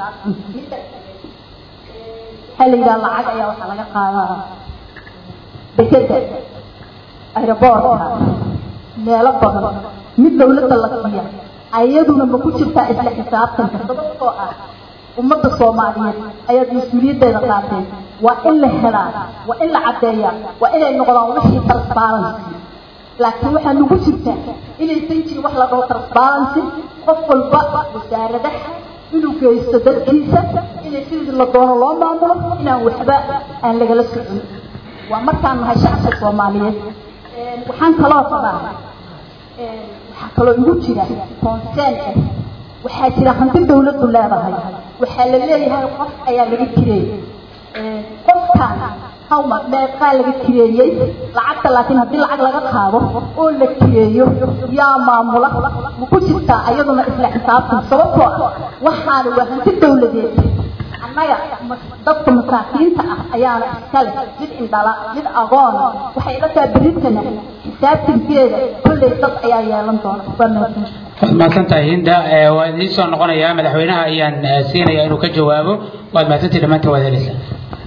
hal ila lacag ayaa waxa laga qaadaa dekeda aeroboortka meelo badan mid dawladda la siiya ayaduna ma ku jirtaa isla xisaabtanka sababtoo ah ummadda Soomaaliyeed ayaa mas'uuliyaddeeda qaatay waa in la helaa waa in la cadeeyaa waa inay noqdaan wixii transparency laakiin waxa nagu jirta inay tanjir wax la dhaho transparency qof walba wasaaradaha inuu geysto dadkiisa inay sidii la doono loo maamulo inaan waxba aan lagala socon waa markaan nahay shacabka Soomaaliyeed waxaan kaloo qabaa waxa kaloo ugu jira consent waxaa jira hanti dawladdu leedahay waxaa la leeyahay qof ayaa laga kireeyay qofkan hawma meeqa laga kireeyay lacagta laakiin haddii lacag laga qaado oo la kireeyo yaa maamula ma ku jirtaa ayaduna isla xisaabtan sababtoo ah waxaana waa hanti dawladeed annaga dadka masaakiinta ah ayaana iskale mid indhala mid aqoon waxay la taa beritana xisaabtankeeda kulley dad ayaa yeelan doona barnaamij ما كنت هندا وليسون نقولنا يا مدحوينها أيان سينا يا إنه كجوابه وما تنتهي لما أنت وذا لسه.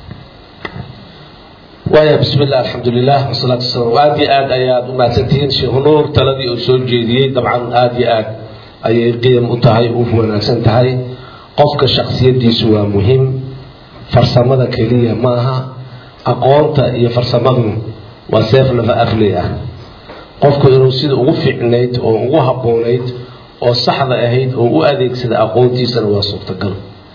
ويا بسم الله الحمد لله والصلاة والسلام وادي آد آيات وما تنتهين شيء نور تلذي أصول جديد طبعا آدي آد أي قيم أنتهي أوفونا سنتهي قفك الشخصية دي سوا مهم فرسمة كلية معها أقوانت هي فرسمة وسيف لفا أغلية qofku inuu sida ugu fiicneyd oo ugu habooneyd oo saxda ahayd oo u adeegsada aqoontiisa waa suurtagal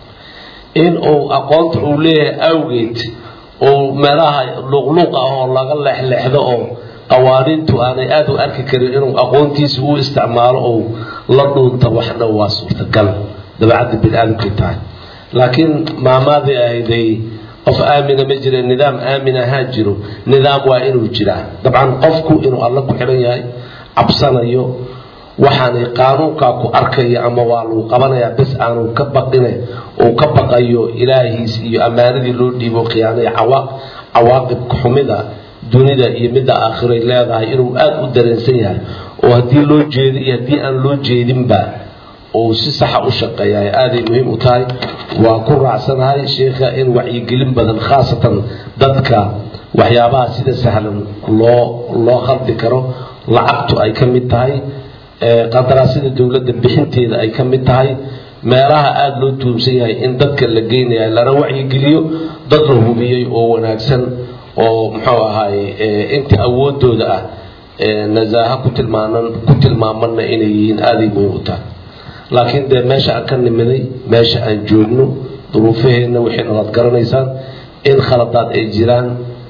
in uu aqoonta uu leeyahay awgeed oo meelaha luqluq ah oo laga leexleexdo oo qawaanintu aanay aad u arki karin inuu aqoontiisa u isticmaalo oo la dhuunta waxna waa suurtagal dabacad bini'aadamka tahay laakiin maamaadii ahayday qof aamina ma jira nidaam aamina ha jiro nidaam waa inuu jiraa dabcan qofku inuu alla ku xiran yahay cabsanayo waxaan qaanuunka ku arkay ama waa lagu qabanayaa bas aanu ka baqine oo ka baqayo ilaahiis iyo amaanadii loo dhiibo qiyaanay cawaaq cawaaqib xumida dunida iyo midda aakhirey leedahay inuu aad u dareensan yahay oo hadii loo jeedo iyo hadii aan loo jeedinba oo si sax u shaqeeyay aad ay muhiim u tahay waa ku raacsanahay sheekha in wacyi gelin badan khaasatan dadka waxyaabaha sida sahlan loo loo khaldi karo lacagtu ay ka mid tahay ee qadaraasida dawladda bixinteeda ay ka mid tahay meelaha aad loo tuumsan yahay in dadka la geynayo lana wacyi geliyo dad la hubiyay oo wanaagsan oo muxuu ahaay inta awoodooda ah nazaaha ku tilmaanan ku tilmaamana inay yihiin aad ay muhiim u tahay laakiin de meesha aan ka nimiday meesha aan joogno duruufaheena wixii nabad garanaysaan in khaladaad ay jiraan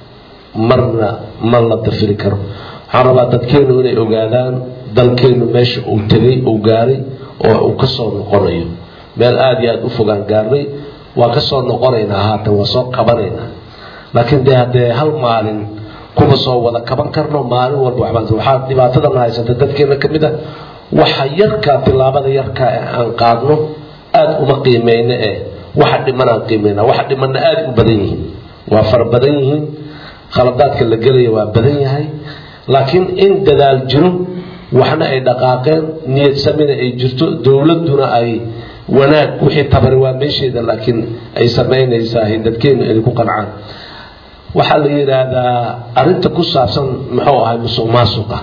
marna ma la dafiri karo waxaan rabaa dadkeenu inay ogaadaan dalkeenu meesha uu tegay uu gaaray oo uu ka soo noqonayo meel aad iyo aad u fogaan gaarnay waa ka soo noqonaynaa haatan waa soo qabanaynaa laakiin de haddee hal maalin kuma soo wada kaban karno maalin walba waxbaan waxaa dhibaatadan haysata dadkeena ka mid ah waxa yarka tilaabada yarka aan qaadno aad uma qiimeeyna ee waxa dhimanaan qiimeeyna waxa dhimana aad u badan yihiin waa far badan yihiin khaladaadka la galayo waa badan yahay laakiin in dadaal jiro waxna ay dhaqaaqeen niyad samina ay jirto dawladuna ay wanaag wixii tabar waa meesheeda laakiin ay sameynaysaa dadkeenu ay ku qancaan waxa la yiraahdaa arinta ku saabsan muxuu ahay musuqmaasuqa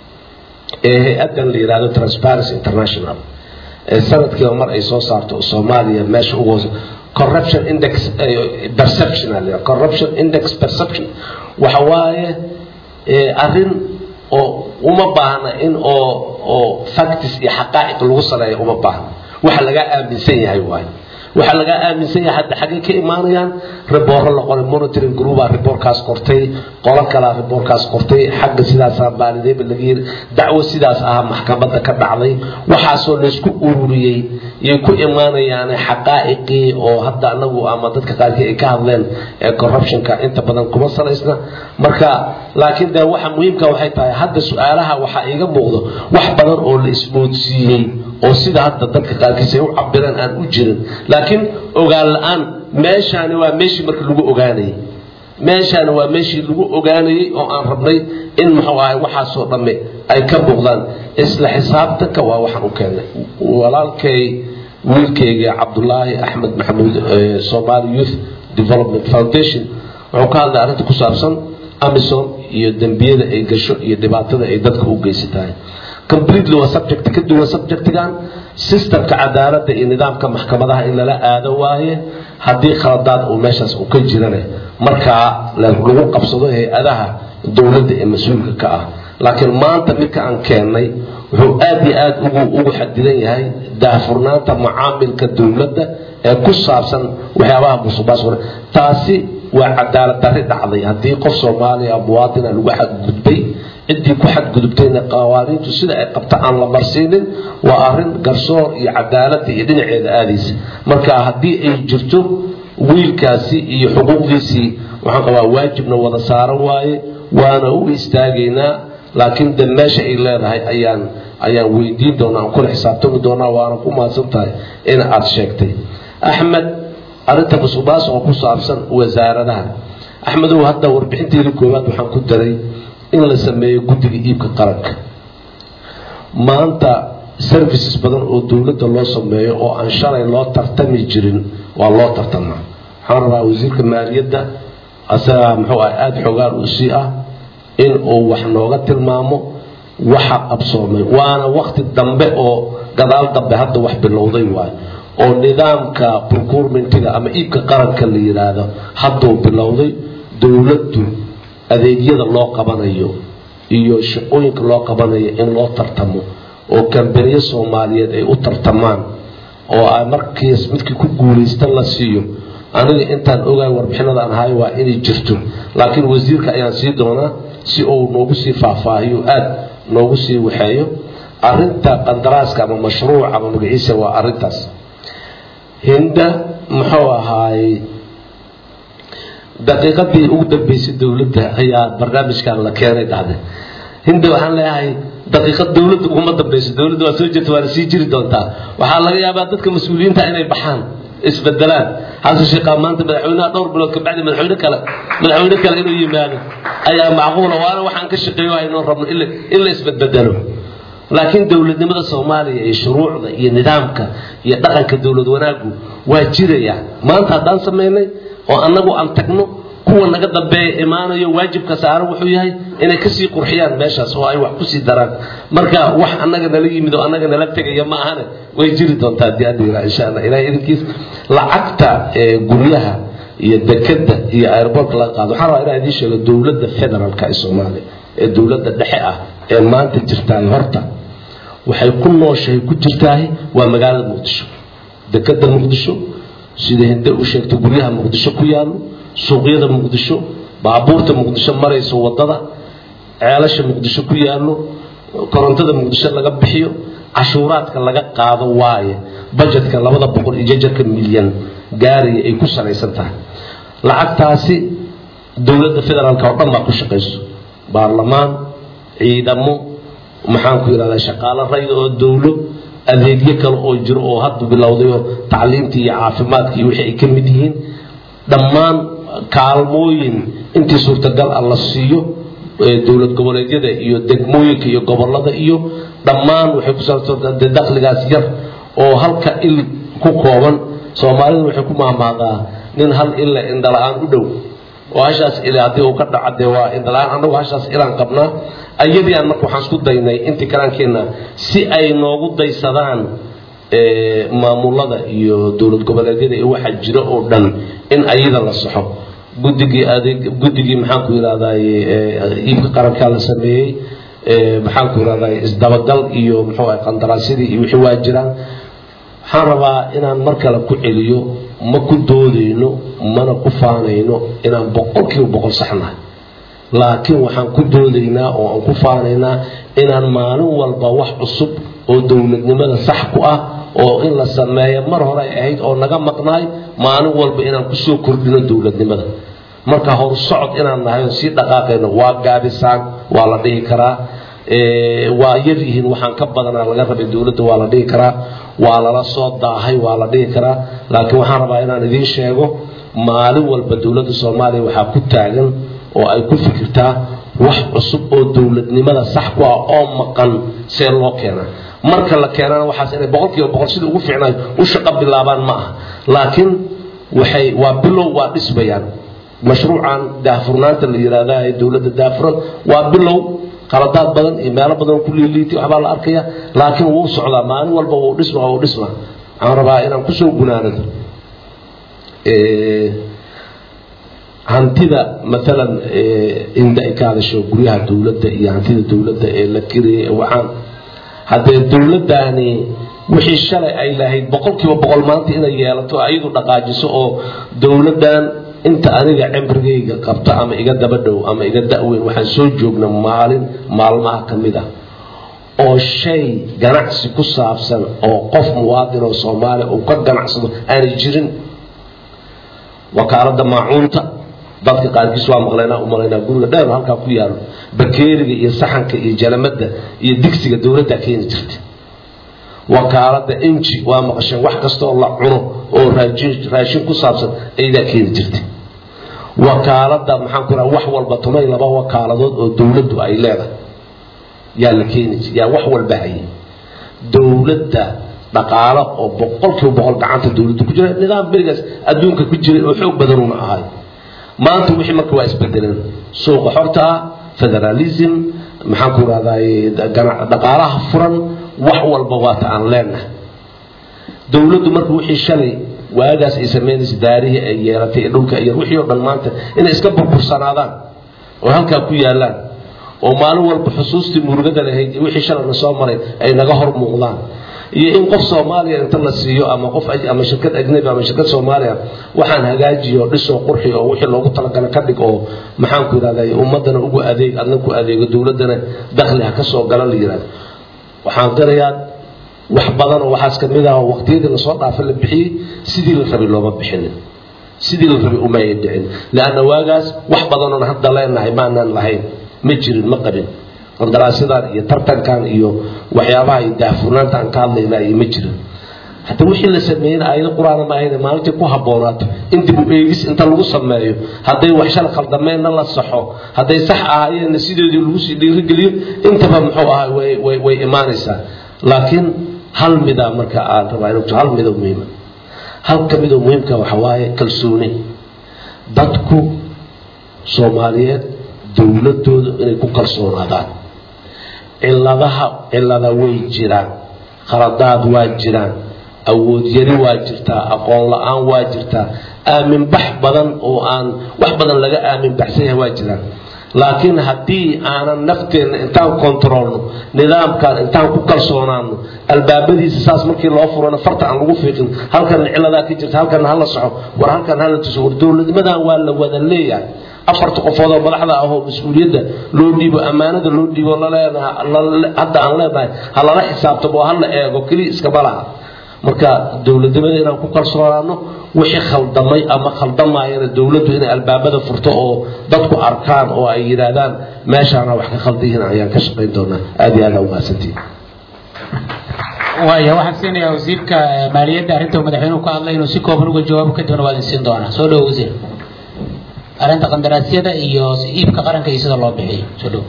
ee hay'adan la yiraahdo Transparency International ee sanadkii mar ay soo saarto Soomaaliya meesha ugu corruption index perception corruption index perception waxa waaye ee arin oo uma baahna in oo oo facts iyo xaqaa'iq lagu saleeyo uma baahna waxa laga aaminsan yahay waay waxa laga aaminsan yahay hadda xagee ka imaanayaan report la qoray monitoring group ah report kaas qortay qola kala report kaas qortay xagga sidaas ah baaliday balagir dacwo sidaas ah maxkamadda ka dhacday waxa soo la isku ururiyay iyo ku imaanayaan xaqaa'iqi oo hadda anagu ama dadka qaarkii ay ka hadleen ee corruption ka inta badan kuma saleysna marka laakiin da waxa muhiimka waxay tahay hadda su'aalaha waxa iga muuqdo wax badan oo la ismoodsiiyay oo sida hadda dadka qaarkiis ay u cabiraan aan u jirin laakiin ogaan la'aan meeshaani waa meeshii marka lagu ogaanay meeshaani waa meeshii lagu ogaanay oo aan rabnay in muxuu ahay waxa soo dhamme ay ka muuqdaan isla xisaabtanka waa waxaan u keenay walaalkay wiilkayga cabdullaahi axmed maxamuud Somali Youth Development Foundation wuxuu ka hadlay arrinta ku saabsan amisom iyo dambiyada ay gasho iyo dhibaatada ay dadka u geysatahay completely waa subject ka duwan subjectigan systemka cadaaladda iyo nidaamka maxkamadaha in lala aado waaye haddii khaladaad uu meeshaas u ka jirane markaa lagu qabsado hay-adaha dowladda ee mas-uulka ka ah laakiin maanta midka aan keennay wuxuu aad iyo aad ugu ugu xadidan yahay daahfurnaanta macaamilka dowladda ee ku saabsan waxyaabaha musuqmaasuqa taasi waa cadaalad darri dhacday haddii qof Soomaaliya muwaadin lagu xadgudbay cidii ku xadgudubtayna qawaaniintu sida ay qabta aan la marsiinin waa arrin garsoor iyo cadaalad iyo dhinaceeda aadaysa marka haddii ay jirto wiilkaasi iyo xuquuqdiisii waxaan qabaa waajibna wada saaran waaye waana u istaagaynaa laakiin de meesha ay leedahay ayaan ayaan weydiin doonaa aan kula xisaabtami doonaa waana ku mahadsan tahay in aad sheegtay Axmed arinta musuqmaasuqa ku saabsan wasaaradaha Axmedow hadda warbixintii koowaad waxaan ku daray in la sameeyo guddiga iibka qaranka maanta services badan oo dawladda loo sameeyo oo aan shalay loo tartami jirin waa loo tartamaa waxaan rabaa wasiirka maaliyadda asaga muxuu aad xogaan u sii ah in uu wax nooga tilmaamo waxa qabsoomay waana waqti dambe oo gadaal dambe hadda wax bilowday waay oo nidaamka procurement-ga ama iibka qaranka la yiraahdo hadda uu bilowday dawladdu adeegyada loo qabanayo iyo shaqooyinka loo qabanayo in loo tartamo oo kambaniyo Soomaaliyeed ay u tartamaan oo ay markiis midkii ku guuleystan la siiyo aniga intaan ogaay warbixinada aan hayo waa inay jirto laakiin wasiirka ayaan sii doonaa si uu noogu sii faahfaahiyo aad noogu sii waxeeyo arinta qandaraaska ama mashruuc ama magaciisa waa arintaas hinda muxuu ahaay daqiiqadii ugu dambeysay dawladda ayaa barnaamijkan la keenay dhacday hinda waxaan leeyahay daqiiqad dawladda ugu dambeysay dawladda waa soo jirtay waa sii jiri doontaa waxaa laga yaabaa dadka mas'uuliyiinta inay baxaan isbedelaan hase sheekha maanta madaxweynaha dhowr bilood ka bacdi madaxweyne kale madaxweyne kale inuu yimaado ayaa macquul ah waana waxaan ka shaqeeyo inuu rabno in la isbedelo laakiin dawladnimada Soomaaliya ee shuruucda iyo nidaamka iyo dhaqanka dawlad wanaagu waa jiraya maanta hadaan sameeynay oo anagu aan tagno kuwa naga dambeeya imaanayo waajibka saaran wuxuu yahay inay ka sii qurxiyaan meeshaas oo ay wax ku sii daraan marka wax anaga nala yimid oo anaga nala tagay ma ahana way jiri doontaa diyaadina insha Allah ilaahay idinkiis lacagta ee guryaha iyo dekada iyo airport la qaado waxa rabaa inaan idin sheego dawladda federaalka ee Soomaaliya ee dawladda dhexe ah ee maanta jirtaa horta waxay ku nooshahay ku jirtaa waa magaalada Muqdisho dekada Muqdisho sida hinda u sheegtay guryaha Muqdisho ku yaalo suuqyada Muqdisho baabuurta Muqdisho marayso wadada ceelasha Muqdisho ku yaalo korontada Muqdisho laga bixiyo cashuuraadka laga qaado waaye budgetka labada boqol iyo jajarka milyan gaari ay ku salaysan tahay lacagtaasi dawladda federaalka oo dhan ma ku shaqeyso baarlamaan ciidamo maxaan ku yiraahdaa shaqaale rayd oo dawlo adeegyo kale oo jiro oo hadda bilowday tacliinta iyo caafimaadka iyo wixii ay ka mid yihiin dhammaan kaalmooyin intii suurtagal ah la siiyo dawlad goboleedyada iyo degmooyinka iyo gobolada iyo dhammaan waxay ku saabsan dakhligaas yar oo halka il ku kooban Soomaalidu waxay ku maamaadaa nin hal illa indhalaan u dhow oo hashaas ila hadii uu ka dhacay waa indhalaan anagu hashaas ilaan qabnaa ayadii aan markaa waxaan isku daynay intii karaankeena si ay noogu daysadaan ee maamulada iyo dawlad goboleedyada ee waxa jira oo dhan in ayada la saxo guddigii adeeg guddigii maxaan ku yiraahdaa iibka qaranka la sameeyay ee maxaan ku yiraahdaa isdabagal iyo muxuu ay qandaraasyadii iyo wixii waa jiraan waxaan rabaa inaan mar kale ku celiyo ma ku doodeyno mana ku faanayno inaan boqolkiiba boqol saxnahay laakiin waxaan ku doodeynaa oo aan ku faanaynaa inaan maalin walba wax cusub oo dawladnimada sax ku ah oo in la sameeyo mar hore ay ahayd oo naga maqnaay maalin walba inaan ku soo kordhino dawladnimada marka hor socod inaan nahay si dhaqaaqayno waa gaabisaan waa la dhihi karaa ee waa yar yihiin waxaan ka badanaa laga rabay dawladda waa la dhihi karaa waa la soo daahay waa la dhihi karaa laakiin waxaan rabaa inaan idin sheego maalin walba dawladda Soomaaliya waxa ku taagan oo ay ku fikirtaa wax cusub oo dowladnimada sax ku ah oo maqan see loo keenaa marka la keenana waxaas inay boqolkiiba boqol sida ugu fiicnaayo u shaqo bilaabaan ma aha laakiin waxay waa bilow waa dhisbayaan mashruucan daafurnaanta la yiraahdaa ee dowladda daafuran waa bilow qaladaad badan iyo meelo badan ku liiliitay waxbaa la arkaya laakiin wuu socdaa maalin walba wuu dhismaa wuu dhismaa waxaan rabaa inaan kusoo gunaanado hantida maalan inda ay ka hadasho guryaha dowladda iyo hantida dowladda ee la kiriyay waxaan haddee dowladdaani wixii shalay ay lahayd boqolkiiba boqol maanta inay yeelato ayadu dhaqaajiso oo dowladdan inta aniga cimrigayga qabta ama iga daba dhow ama iga da'weyn waxaan soo joogna maalin maalmaha ka mid ah oo shay ganacsi ku saabsan oo qof muwaadin oo Soomaali uu ka ganacsado aanay jirin wakaaladda maacuunta dadka qaarkiis waa maqleena u maqleena guriga dheer halka ku yaalo bakeeriga iyo saxanka iyo jalamada iyo digsiga dawladda keeni jirtay wakaaladda inji waa maqashan wax kasta oo la cuno oo raashin raashin ku saabsan ayda keeni jirtay wakaaladda maxaan ku raaa wax walba tumay laba wakaaladood oo dawladdu ay leedahay yaa la keeni yaa wax walba hay dawladda dhaqaale oo boqolkiiba boqol gacanta dawladdu ku jira nidaam berigaas adduunka ku jira oo xoog badan uma ahay maanta wixii marka waa isbedeleen suuqa xorta ah federalism maxaan ku raadaay dhaqaalaha furan wax walba waa taan leenahay dawladdu marka wixii shalay waagaas ay sameynaysa daarihi ay yeelatay dhulka iyo wixii oo dhan maanta in iska burbursanaadaan oo halka ku yaalaan oo maalin walba xusuustii murugada lahayd wixii shalay soo maray ay naga hor muuqdaan iyo in qof Soomaaliya inta la siiyo ama qof ama shirkad ajnabi ama shirkad Soomaaliya waxaan hagaajiyo dhiso qurxi oo wixii loogu talagalay ka dhig oo maxaan ku raadayay ummadana ugu adeeg adna ku adeego dawladana dakhli ka soo galan la yiraahdo waxaan qirayaa wax badan oo waxaas ka mid ah waqtiyada la soo dhaafay la bixiyay sidii la rabay looma bixinin sidii la rabay uma yeedin laana waagaas wax badan oo hadda leenahay maanan lahayn ma jirin ma qabin qandaraasyada iyo tartankan iyo waxyaabaha ay daafurnaanta aan ka hadlaynaa ma jirin hatta wixii la sameeyay ayada quraana ma ayna maalintii ku haboonaato inta uu eegis inta lagu sameeyo haday wax shal khaldameyna la saxo haday sax ahaayeen sideedii lagu sii dhiirigeliyo intaba muxuu ahaa way way way imaanaysaa laakiin hal mida marka aan rabaa inuu hal mid oo muhiim hal ka mid oo muhiimka waxa waaye kalsooni dadku Soomaaliyeed dawladoodu inay ku kalsoonaadaan ciladaha cilada way jiraan khaladaad waa jiraan awood yari waa jirtaa aqoon la'aan waa jirtaa aamin bax badan oo aan wax badan laga aamin baxsan yahay waa jiraan laakiin haddii aanan nafteena intaan kontrolno nidaamkan intaan ku kalsoonaano albaabadiisa saas markii loo furano farta aan lagu fiiqin halkan cilada ka jirta halkan hala soco war halkan hala tuso war dawladnimadan waa la wada leeyahay afarta qofood oo madaxda ah oo mas'uuliyadda loo dhiibo amaanada loo dhiibo la leeyahay hadda aan leeyahay hala la xisaabtamo hala eego kaliya iska balaha marka dawladnimada inaan ku kalsoonaano wixii khaldamay ama khaldamaayna dawladdu inay albaabada furto oo dadku arkaan oo ay yiraahdaan meeshaana wax ka khaldiin ayaan ka shaqeyn doonaa aad iyo aad u maasantii waayo waxaan siinayaa wasiirka maaliyadda arrinta madaxweynuhu ka hadlay inuu si kooban uga jawaabo ka dibna waa siin doonaa soo dhaw wasiir arrinta qandaraasyada iyo iibka qaranka iyo sida loo bixiyo soo dhaw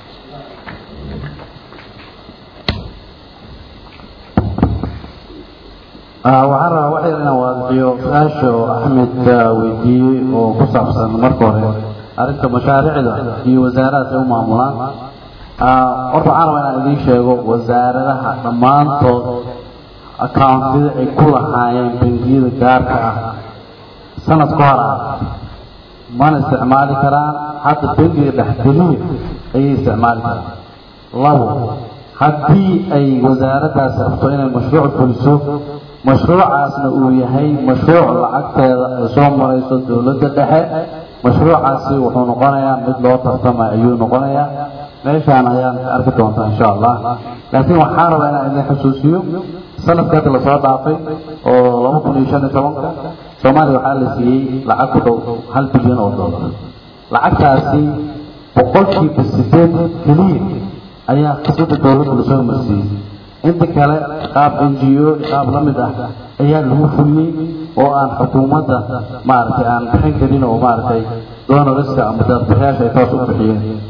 waxaan rabaa wax yar inaan waadixiyo su-aasha oo axmed weydiiyey oo ku saabsan marka hore arrinta mashaariicda iyo wasaaradaas ay u maamulaan horta waxaan rabaa inaan idiin sheego wasaaradaha dhammaantood accountida ay ku lahaayeen bangiyada gaarka ah sanad ka hor ah mana isticmaali karaan hadda bangiga dhexgeliya ayay isticmaali karaan labo haddii ay wasaaraddaas rabto inay mashruuc fuliso mashruucaasna uu yahay mashruuc lacagteeda ay soo marayso dawladda dhexe mashruucaasi wuxuu noqonayaa mid loo tartamay ayuu noqonayaa meeshaan ayaan ka arki doontaa insha allah laakiin waxaan rabaa inaan idin xusuusiyo sanadka hadda lasoo dhaafay oo laba kun iyo shan iyo tobanka soomaaliya waxaa la siiyey lacag ku dhow hal bilyan oo dollar lacagtaasi boqolkiiba sideed keliya ayaa khasnada dawladda lasoo marsiiyey inta kale qaab N G O qaab la mid ah ayaa lagu fuliyey oo aan xukuumadda maaragtay aan bixin karin oo maaragtay doonariska ama dadbixiyaasha ay toos u bixiyeen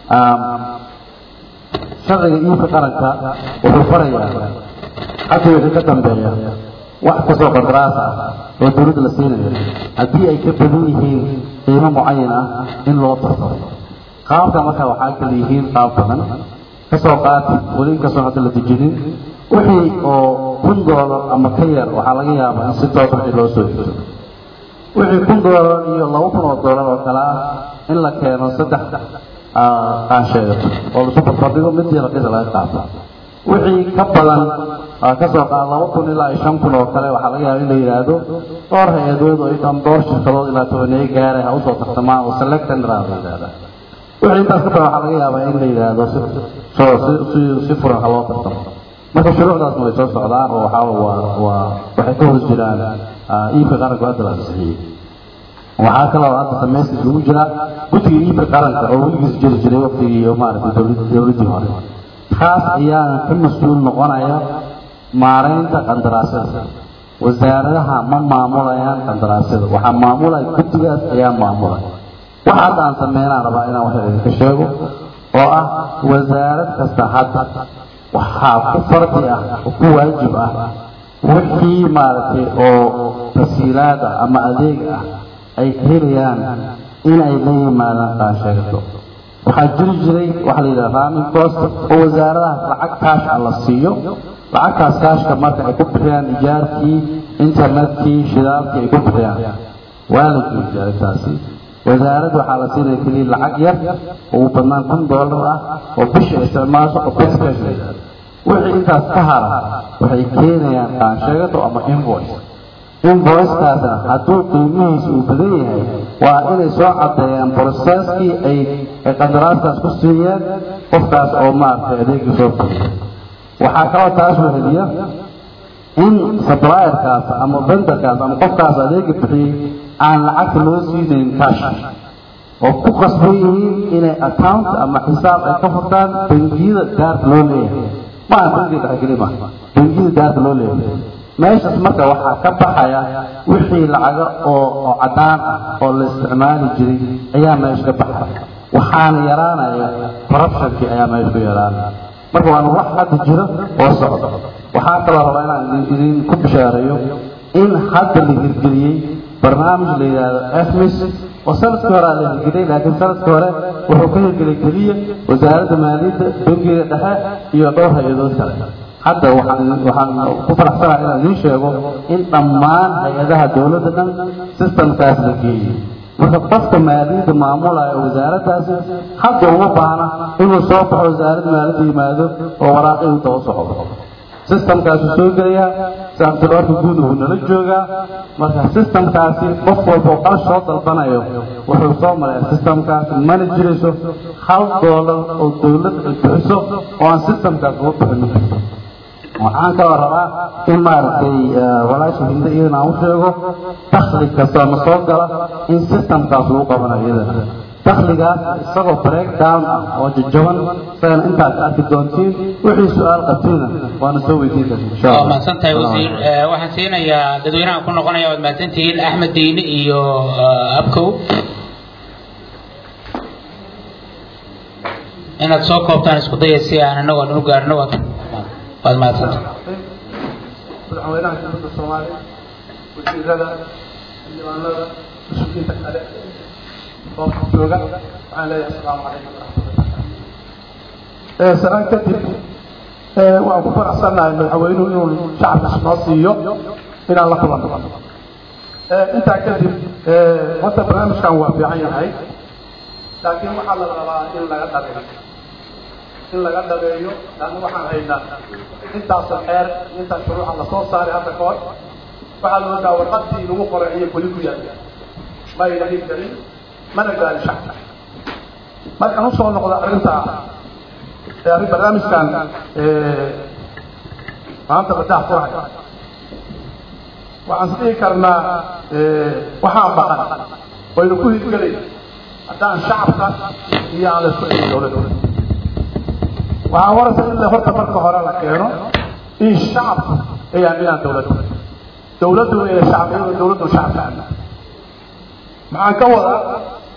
sharciga iibka qaranka wuxuu farayaa hadda wixii ka dambeeya wax kasoo qandaraas ah oo dawladda la siinayo haddii ay ka badan yihiin qiimo mucayan ah in loo tartamo qaabka marka waxaa kala yihiin qaab badan kasoo qaati weli inkastoo hadda la dejinin wixii oo kun doolar ama ka yar waxaa laga yaabaa in si toos wixii loo soo jiito wixii kun doolar iyo laba kun oo doolar oo kale ah in la keeno saddex qaansheegato oo lasu barbardhigo midii raqiisa laga qaato wixii ka badan kasoo qaad laba kun ilaa iyo shan kun oo kale waxaa laga yaaba in la yidhaahdo dhowr hay-adood oo intaan dhowr shirkadood ilaa tobaneeye gaaray ha usoo tartamaan oo select tender la yidhahda wixii intaas ka badan waxaa laga yaabaa in la yidhaahdo si soo si si furan ha loo tartamo marka shuruucdaasna way soo socdaan oo waxaa waa waa waxay ka hoos jiraan iibka qaranku hadda la ansixiyey waxaa kaloo hadda samayskiis ugu jira guddiga iibka qaranka oo weligiis jiri jiray waqtigii iyo maaragtay dawladdii hore kaas ayaana ka mas-uul noqonaya maaraynta qandaraasyada wasaaradaha ma maamulayaan qandaraasyada waxaa maamulaya guddigaas ayaa maamulaya waxa hadda aan sameynaan rabaa inaan wax idinka sheego oo ah wasaarad kasta hadda waxaa ku fardi ah oo ku waajib ah wixii maaragtay oo tasiilaad ah ama adeeg ah ay helayaan in ay la yimaadaan qaansheegto waxaa jiri jiray waxa la yidhaha running cost oo wasaaradaha lacag kaash ah la siiyo lacagtaas kaashka marka ay ku bixiyaan ijaarkii internetkii shidaalkii ay ku bixiyaan waa la joojiyay arrintaasi wasaaradda waxaa la siinaya keliya lacag yar oo u badnaan kun doolar ah oo bisha isticmaasho oo best cash la yidhahdo wixii intaas ka hara waxay keenayaan qaansheegado ama invoice invoicekaasna hadduu qiimihiisa uu badan yahay waa inay soo caddeeyaan processkii ay ay qandaraaskaas ku siiyeen qofkaas oo maaragtay adeegii soo bixiyay waxaa kaloo taas weheliya in supplierkaas ama vendorkaas ama qofkaas adeegi bixiyey aan lacagta loo siinayn cash oo ku qasban yihiin inay account ama xisaab ay ka furtaan bangiyada daarta loo leeyahay ma aha bangiga dhexe keli ma bangiyada daarta loo leeyahay meeshaas marka waxaa ka baxaya wixii lacaga oo oo caddaan ah oo la isticmaali jiray ayaa meesha ka baxaya waxaana yaraanaya corruptionkii ayaa meesha ku yaraanaya marka waana wax hadda jiro oo socdo waxaa kaloo rabaa inaan idin ku bishaareeyo in hadda la hirgeliyey barnaamij la yidhaahdo efmis oo sanadkii hore la hirgeliyey laakiin sanadkii hore wuxuu ka hirgeliyey keliya wasaaradda maaliyadda bangiga dhexe iyo dhowr hay-adood kale hadda waxaan waxaan ku faraxsanahay inaan idiin sheego in dhammaan hay-adaha dowladda dhan systemkaas la geeyey marka qofka maaliyadda maamulaya wasaaraddaasi hadda uma baahna inuu soo baxo wasaaradda maaliyadda yimaado oo waraaqii u daba socdo systemkaasuu soo gelayaa saabtiloorka guud uu nala joogaa marka systemkaasi qof walba oo qal soo dalbanayo wuxuu soo marayaa systemkaasi mana jirayso hal doolar oo dowlad ay bixiso oo aan systemkaas uga bixin karto waxaan kaloo rabaa in maaragtay walaasha hinda iyadana aan u sheego dakhli kasta ma soo gala in systemkaas lagu qabanayo iyadana dakhligaas isagoo breakdown ah oo jajaban isagana intaad arki doontiin wixii su-aal qabtiina waana soo weydiin karta insha allah. waa mahadsantahay wasiir waxaan siinayaa dadweynaha ku noqonaya waad mahadsantihiin axmed diine iyo abkow inaad soo koobtaan isku daya si aan anagu aan u gaarno waad waad mahadsantahay. madaxweynaha dowladda soomaaliya wasiirada xildhibaanada mas-uuliyiinta kale oo jooga waxaan leeyahay asalaamu calaykum waraxmatullahi sanaan kadib waan ku faraxsannahay madaxweynuhu inuu shacabka noo siiyo inaan la kulanno intaa kadib horta barnaamijkan waa fiican yahay laakiin waxaa la rabaa in laga dhabeeyo in laga dhabeeyo laanna waxaan haynaa intaas xeer intaas shuruuca lasoo saaray hadda ka hor waxaa la wadaa warqadii lagu qoray ayay weli ku yaalla ma ayna hirgelin mana gaarin shacabka markaan usoo noqdo arrinta arrin barnaamijkan maanta badax furahay waxaan isdhihi karnaa waxaan baqan waynu ku hirgelay haddaan shacabka iyo aan la isku celin dowladda waxaa waraysa in la horta marka hore la keeno in shacabka ay aaminaan dowladda dowladdu inay shacab iyadoo dowladdu shacabka aamin maxaan ka wadaa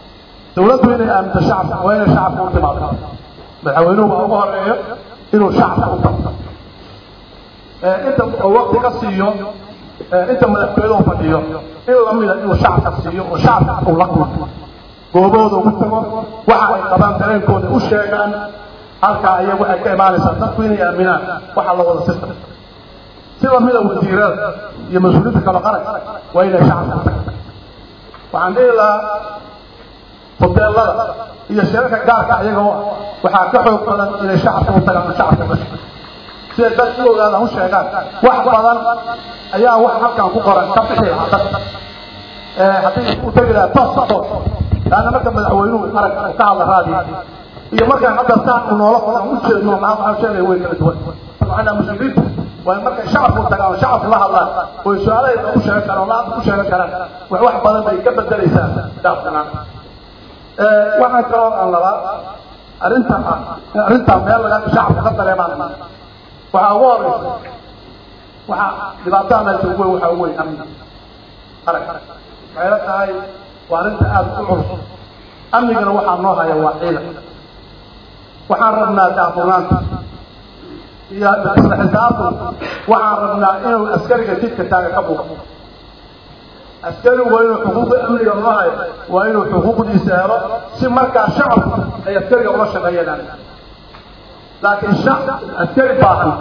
dawladdu inay aaminto shacabka waa inay shacabka u timaado madaxweynuhu waa ugu horeeyo inuu shacabka u tago inta waqti ka siiyo inta madaxweynuhu fadhiyo in lamida inuu shacabka siiyo oo shacabka uu la kulmo goobooda ugu tago waxa ay qabaan dareenkooda u sheegaan halkaa ayagu waxay ka imaanaysaa dadku inay aaminaan waxa la wada system si lamida wasiirada iyo mas-uuliyiinta kale qaran waa inay shacabka u tagaan waxaan dhihi lahaa hoteelada iyo shirarka gaarka iyagoo waxaa ka xoog badan inay shacabka u tagaan shacabka bas siday dad u ogaadaan u sheegaan wax badan ayaa wax halkan ku qoran ka bixi lahaa dad haddii u tagi lahaa toos toos laanna marka madaxweynuhu arag ka hadla raadiyo iyo markaan hadda saan u noola qodan u jeedno maxaa waxaan sheegaya way kala duwan waxaana muslimiintu waa markay shacabku tagaan shacabka la hadlaan oo su-aalaheeda u sheegan karaan laanta u sheegan karaan wax wax badan bay ka bedelaysaa daafsanaan waxaan kaloo aan labaa arrinta arrinta meel laga shacabka ka dareemaan waxaa ugu horeysa waxaa dhibaatada meesha ugu weyn waxaa ugu weyn amni arag waxay la tahay waa arrinta aada u culus amnigana waxaa noo haya waa ciidan waxaan rabnaa daafurnaanta iyo isla xisaabtan waxaan rabnaa inuu askariga jidka taaga ka buuqo askarigu waa inuu xuquuqda amniga noo hayo waa inuu xuquuqdiisa helo si markaa shacabku ay askariga ula shaqeeyaan laakiin shacab askari baahan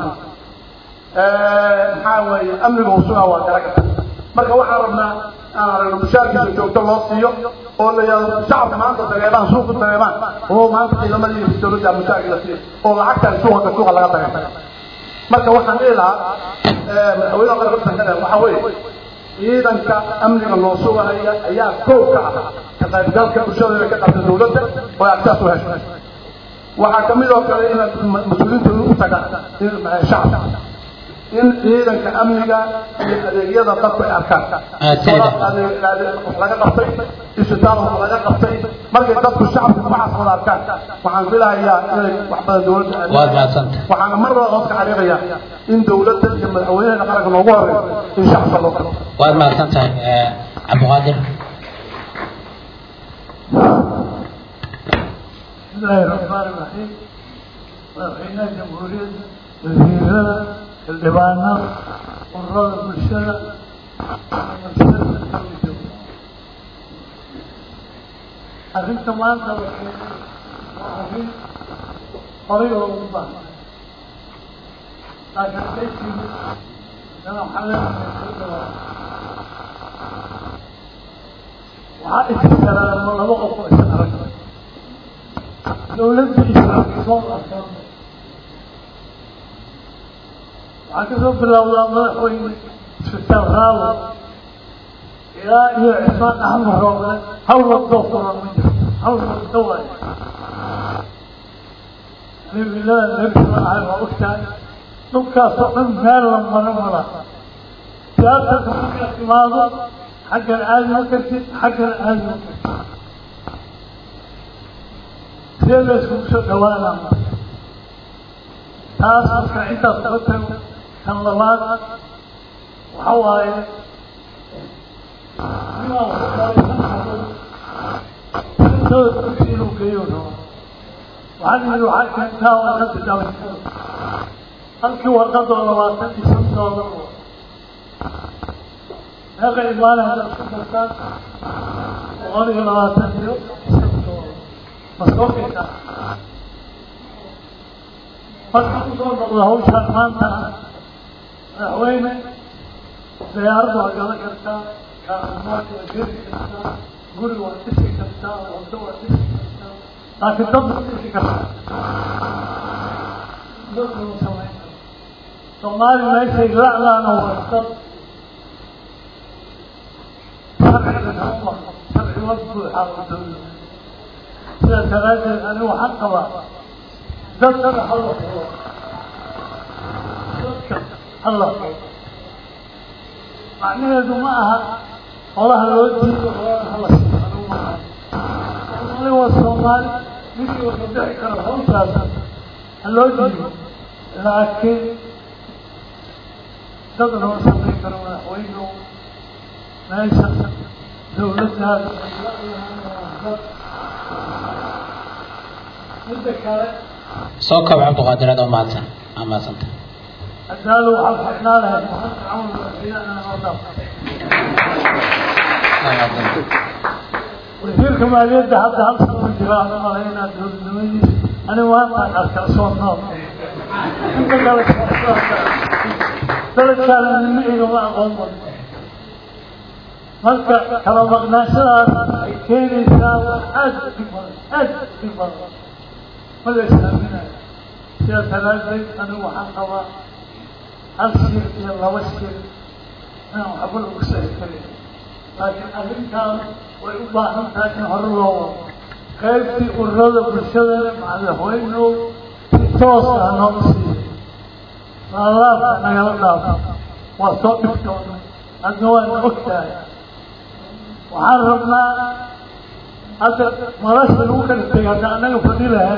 maxaa weeye amniga uu sugaa waa kala gata marka waxaan rabnaa aan aragno mushaarkiisa joogto loo siiyo oo la yidhahdo shacabka maanta dareemaan suuqa dareemaan oo maanta ciidamadii iyo dowladda mushaarki la siiyo oo lacagtan suuqa suuqa laga dareemo marka waxaan dhihi lahaa madaxweynaha qaranka kada waxaa weeye ciidanka amniga loo sugahaya ayaa koow ka ah ka qaybgalka bulshada inay ka qabto dowladda oo ay agtaas u hesho waxaa ka mid oo kale in mas-uuliyiinta u tagaan shacabka in ciidanka amniga iyo adeegyada dadku ay arkaan laga qabtay isbitaal laga qabtay markay dadku shacabku waxaas wada arkaan waxaan filahayaa inay wax badan dowladda waxaana mar wada codka xariiqayaa in dowladda iyo madaxweynaha qaranka noogu horeeyo in shacabka loo qabto waad mahadsan tahay cabdiqaadir بسم الله الرحمن الرحيم مدحوينها جمهورية وزيرها الدبانة قرار المشترى أخذ كمان تبقى أخذ طريقة وضبط لكن بيتي أنا محلل وحائط السلام والله وقفوا السلام دولة الإسلام صوت أكثر وعكسوا بالله مدحوين ستة غاوة إلى إلى عثمان أحمد روضة حول الدكتور المجرد حول الدواء نبي الله نبي صلى الله عليه وسلم نبكى صحن مال لما نملا سياسة ممكن اعتماده حق العالم وكسد حق العالم وكسد سيدة اسمه شو دوانا تاس مركا عند صفتهم كان لباد وحواي بما وحواي سيدة تكسيروا كيونه وعلي الوحاي كان تاوى نفس داوي halkii warqada labaatan iyo shan doolar هذا إيمان هذا الشخص وغير لواتن يو مسؤول كذا فالحكومة الله شرمان تنا وين زيارة وجانا كذا كأمور وجير كذا غري وتسي كذا وضوء وتسي كذا لكن تبغى تسي كذا لكن سوين ثمار ما يصير لا لا نوصل سبع الأمة سبع وصف حال الدولة سنة ثلاثة أنا وحقبة ذكر الله ذكر الله معناه دماءها والله الودي والله الله سبحانه وتعالى الله والصومال مثل وكذلك الحوم ثلاثة الودي لكن تظن وصلي كرمنا وينه ما يشخص دولتها soo koob cabdiqaadir aad oo mahadsan aa mahadsanta أسأله وحفظنا لها وحفظ عون وحيانا وضع وزير كمالية حتى هل سنة الجراحة علينا دول النميني أنا واقع أركع صوت نوم أنت قالك ثلاث كان من المئين وما أغمض ملكة كما مغناشرات كين يساوي أجل بمر أجل بمر ماذا يسلمنا يا ثلاثة أنا وحقوا أسير إلى الله واسكر أنا أقول لك سأكلم لكن أهل كان ويباهم لكن هرلوا كيف يقرر بالشدر مع الهوينو توصل نفسي الله أنا يرضى وصدقتهم أنه أنا أكتر وعرفنا هذا مرش الوكل التجارة أنا يفضلها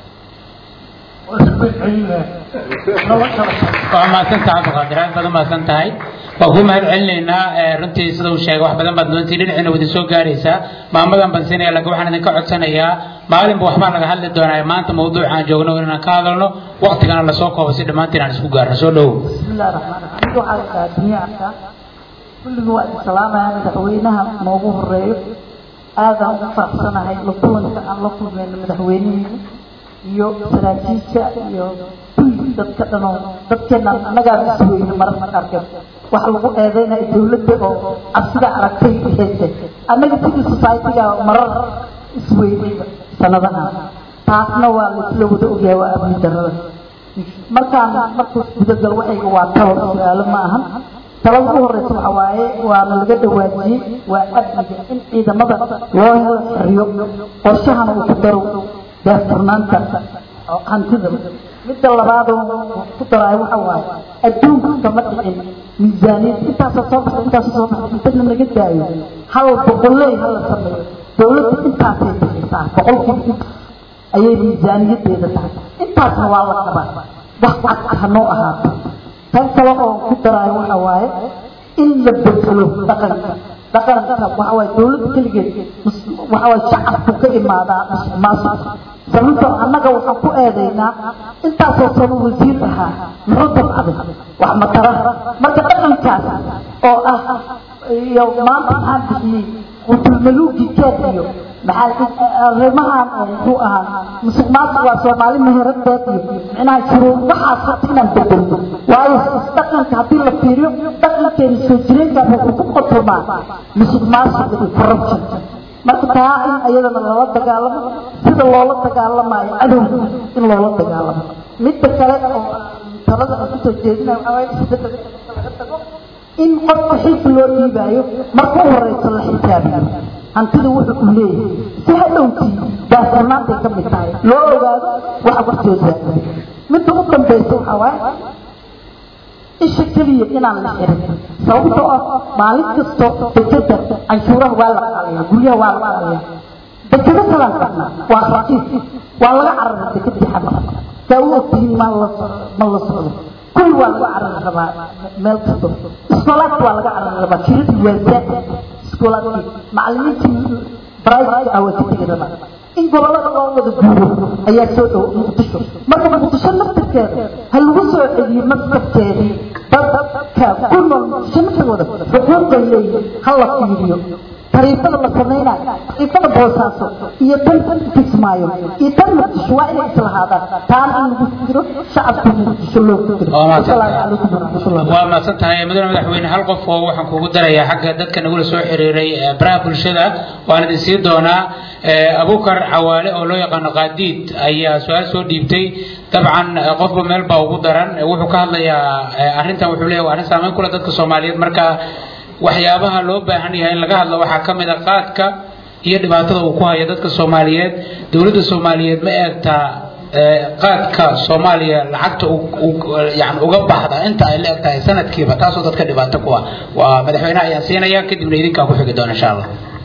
waa mahadsantahay cabdiqaadir aad baad u mahadsan tahay waa ku mahad celinaynaa runtii sida uu sheegay wax badan baad doontii dhinacina wada soo gaaraysaa maamadan bansinaya laga waxaan idinka codsanayaa maalinba waxbaan laga hadli doonaa maanta mawduuca aan joogno inaan ka hadalno waqtigana lasoo koobo si dhammaantiin aan isku gaarno soo dhowow bismillahi raxmaan raxiim waxaa la dunyacka kulligu waa islaamaya madaxweynaha noogu horeeyo aadaan ugu faraxsanahay la kulanka aan la kulmayno madaxweynihii iyo saraakiisha iyo kulli dadka dhanoo dadkeena annagaa isweyne mararka qaarkeed waxa lagu eedeynaya dawladda oo cabsida aragtay hayse annaga sidii society-ga marar isweynay sanadahan taasna waa la isla wada ogyahay waa amni darrada markaan markuu gudagal waxayga waa talo su-aalo ma ahan talada ugu horeysa waxa waaye waana laga dhawaajiyey waa amniga in ciidamada loo helo xiriyo qorshahana uu ku daro daafurnaanta oo hantida midda labaad oo ku daray waxa waaye adduunka kama dhicin miisaaniyad intaasoo soo baxday intaasoo soo baxday intana laga daayo hal boqoley hal la sameeyo dawladda intaasay bixisaa boqolkiiba ayay miisaaniyadeeda tahay intaasna waa la qabaa wax cad hanoo ahaato tan kale oo ku daray waxa waaye in la bedelo dhaqanka dhaqanka waxa waaye dawladda keligeed waxa waaye shacabku ka imaadaa maasuq sababtoo annaga waxaan ku eedaynaa intaasoo sano wasiir ahaa muxuu dabcaday wax matara marka dhaqankaas oo ah iyo maanta maxaan bixiyey qutulmaluugi keed iyo maxaa arrimahan muxuu ahaa musuq maasuq waa soomaali meheraddeed iyo micnaha jiro waxaas horta inaan bedelno waayo dhaqanka haddii la fiiriyo dhaqankeena soo jireenkaa wuxuu ku qotomaa musuq maasuq iyo corruption marka taa in ayadana loola dagaalamo sida loola dagaalamayo cadowga in loola dagaalamo midda kale oo talada aan kusoo jeedinayo waxaa waaye isbedelka laga tago in qofka xilka loo dhiibaayo marka u horeysa la xisaabiyo hantida wuxuu u leeyahay si hadhowtii daafurnaantay ka mid tahay loo ogaado waxa wax soo saaray midda u dambaysa waxaa waaye isha keliya inaan la xirin sababtoo ah maalin kasto dekeda canshuuraha waa la qaalayaa guryaha waa la qaalayaa dekeda kalaan qabnaa waa raqiis waa laga carara dekedii xamar saa u ogtihiin ma la ma la socdo كل واحد عرض ربع ملكته سكولات ولا عرض ربع كيرت وزات سكولات معلمين برايفت أو تيجي ربع إن قبلنا قوم الدكتور هي سوء مقتصر ما كان مقتصر نفسك هل وصل اللي مسك تاني بس كل ما شنو كده بقول قليل خلاص فيديو طريقة الله سمينا طريقة بوساسو يتم تسمعه يتم شوائع مثل هذا كان نقول شعبكم شلون waa maadsantahay madaxweyne madaxweyne hal qof oo waxaan kugu darayaa xagga dadka nagula soo xiriiray baraha bulshada waan idin sii doonaa Abuukar Cawaale oo loo yaqaan qaadiid ayaa su'aal soo dhiibtay dabcan qofba meel baa ugu daran wuxuu ka hadlayaa arrintan wuxuu leeyahay arrin saameyn kula dadka Soomaaliyeed marka waxyaabaha loo baahan yahay in laga hadlo waxaa ka mid ah qaadka iyo dhibaatada uu ku hayo dadka Soomaaliyeed dawladda Soomaaliyeed ma eegtaa qaadka Soomaaliya lacagta yani uga baxda inta ay leegtahay sanadkiiba taasoo dadka dhibaato ku ah waa madaxweynaha ayaan siinaya kadibna idinka ku xigi doona insha Allah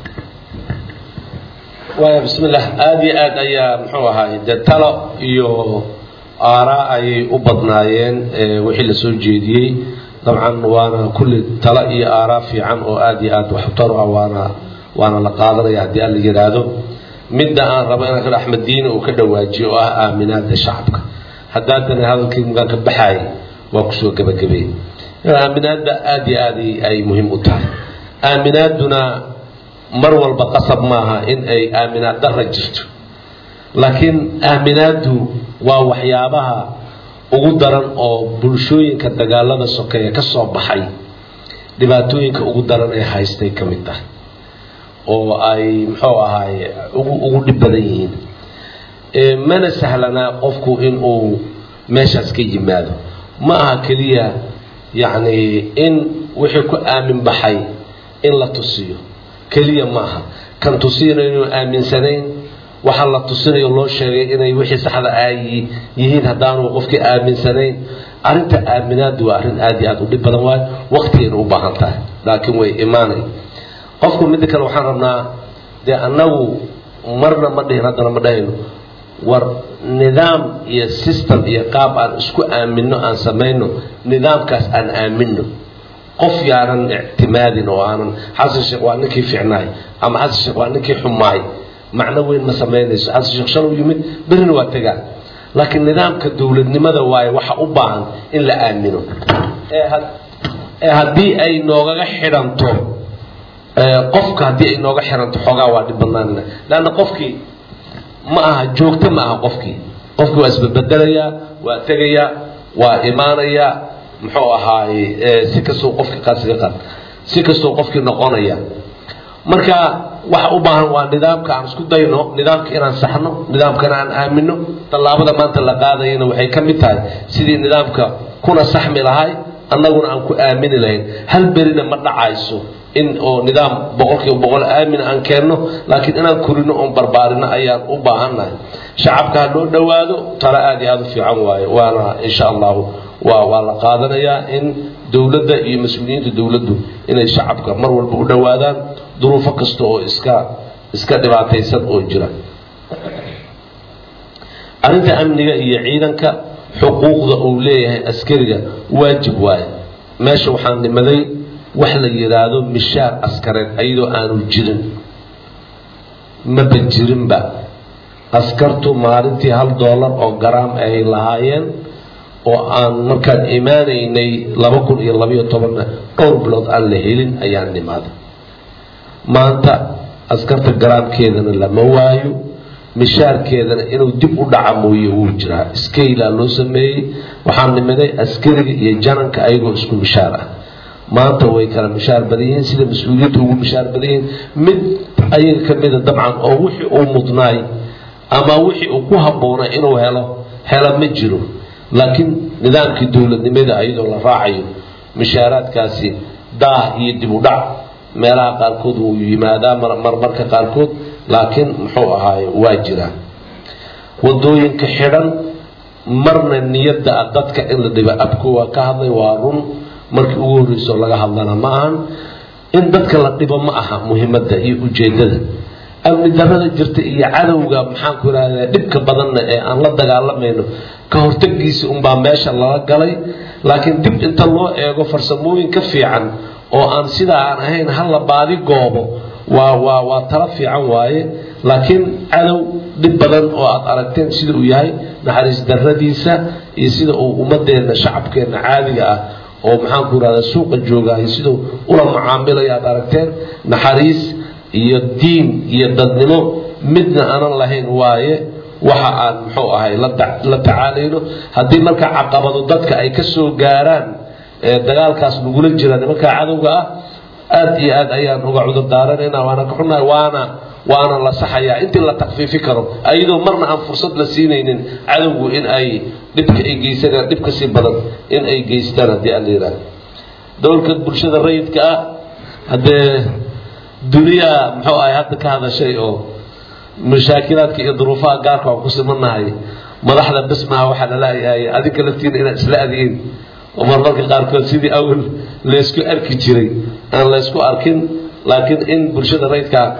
waa bismillaah aad iyo aad ayaa muxuu ahaay talo iyo aara ay u badnaayeen wixii la soo jeediyay dabcan waana kulli talo iyo aara fiican oo aad iyo aad wax tar ah waana waana la qaadanaya hadii aan la yiraahdo midda aan rabo inaan kala Axmed Diin oo ka dhawaajiyo oo ah aaminaada shacabka haddana hadalkii mugan ka baxay waa ku soo gabagabay aaminaada aad iyo aad ay muhiim u tahay aaminaaduna mar walba qasab maaha in ay aaminaad darra jirto laakiin aaminaadu waa waxyaabaha ugu daran oo bulshooyinka dagaalada sokeeye ka soo baxay dhibaatooyinka ugu daran ee haystay ka mid tahay oo ay muxuu ahaay ugu ugu dhib badan yihiin ee mana sahlana qofku in uu meeshaas ka yimaado ma aha kaliya yani in wixii ku aamin baxay in la tusiyo kaliya ma aha kan tusinayo inuu aaminsanayn waxa la tusinayo loo sheegay inay wixii saxda ay yihiin hadaan uu qofkii aaminsanayn arinta aaminaadu waa arin aad iyo aad u dhib badan waay waqtigeena u baahan tahay laakiin way imaanay qofku mid kale waxaan rabnaa de annagu marna ma dhihin haddana ma dhahayno war nidaam iyo system iyo qaab aan isku aamino aan samayno nidaamkaas aan aamino qof yaaran ictimaadin oo aanan xasan sheekh waa ninkii fiicnaay ama xasan sheekh waa ninkii xumaay macna weyn ma sameynayso xasan sheekh shal uu yimid berina waa tagaa laakiin nidaamka dawladnimada waaye waxa u baahan in la aamino ee haddii ay noogaga xidhanto qofka haddii ay nooga xiranto xoogaa waa dhib badnaanina laanna qofkii ma aha joogto ma aha qofkii qofkii waa isbedbedelayaa waa tegayaa waa imaanayaa muxuu ahaay si kastoo qofkii qaasiga qaad si kastoo qofkii noqonaya marka waxa u baahan waa nidaamka aan isku dayno nidaamka inaan saxno nidaamkana aan aamino tallaabada maanta la qaadayna waxay ka mid tahay sidii nidaamka kuna saxmi lahay annaguna aan ku aamini lahayn hal berina ma dhacayso in oo nidaam boqolkiiba boqol aamin aan keenno laakiin inaan kurino oon barbaarino ayaan u baahannahay shacabka ha loo dhowaado tala aad iyo aad u fiican waaye waana insha allahu waa waa la qaadanayaa in dowladda iyo mas-uuliyiinta dowladdu inay shacabka mar walba u dhowaadaan duruufo kasta oo iska iska dhibaataysan oo jira arrinta amniga iyo ciidanka xuquuqda uu leeyahay askariga waajib waaye meesha waxaan nimaday wax la yiraahdo mishaar askareed ayadoo aanu jirin ma banjirinba askartu maalintii hal doolar oo garaam ay lahaayeen oo aan markaan imaanaynay laba kun iyo labiyo tobanna dhowr bilood aan la helin ayaan nimaaday maanta askarta garaamkeedana lama waayo mishaarkeedana inuu dib u dhaca mooye wuu jiraa iskaylaa loo sameeyey waxaan nimaday askariga iyo jananka ayagoo isku mishaar ah maanta way kala mishaar badan yihiin sida mas-uuliyiinta ugu mishaar badan yihiin mid ayaga ka mida dabcan oo wixii uu mudnaay ama wixii uu ku habboonay inuu helo hela ma jiro laakiin nidaamkii dowladnimada ayadoo la raacayo mishaaraadkaasi daah iyo dib u dhac meelaha qaarkood wuu yimaadaa marmarka qaarkood laakiin muxuu ahaaye waa jiraa wadooyinka xidhan marna niyadda dadka in la dhiba abku waa ka hadlay waa run markii ugu horeyso laga hadlana ma ahan in dadka la dhibo ma aha muhiimadda iyo ujeedada amni darrada jirta iyo cadowga maxaan ku yiraahdaa dhibka badanna ee aan la dagaalamayno ka hortagiisa un baa meesha lala galay laakiin dib inta loo eego farsamooyin ka fiican oo aan sidaa aan ahayn hal la baadi goobo waa waa waa tala fiican waaye laakiin cadow dhib badan oo aad aragteen sida uu yahay naxariis darradiisa iyo sida uu ummadeena shacabkeena caadiga ah oo maxaan ku yiraahdaa suuqa joogaay sidoo ula macaamilay aad aragteen naxariis iyo diin iyo dadnimo midna aanan lahayn waaye waxa aan muxuu ahay la la tacaalayno haddii marka caqabado dadka ay ka soo gaaraan ee dagaalkaas lagula jira nimanka cadowga ah aad iyo aad ayaan uga cudur daaranaynaa waana ka xunnahay waana waana la saxayaa intii la takfiifi karo ayadoo marna aan fursad la siinaynin cadowgu in ay dhibka ay geysanayaan dhibka si badan in ay geystaan haddii aan la yidhaahdo dowlka bulshada rayidka ah haddee duniya muxuu ahay hadda ka hadashay oo mashaakilaadka iyo duruufaha gaarka aan ku simanahay madaxda bismaha waxaa la leeyahay adinka laftiina inaad isla adiin oo marmarka qaarkood sidii awal laysku arki jiray aan laysku arkin laakiin in bulshada rayidka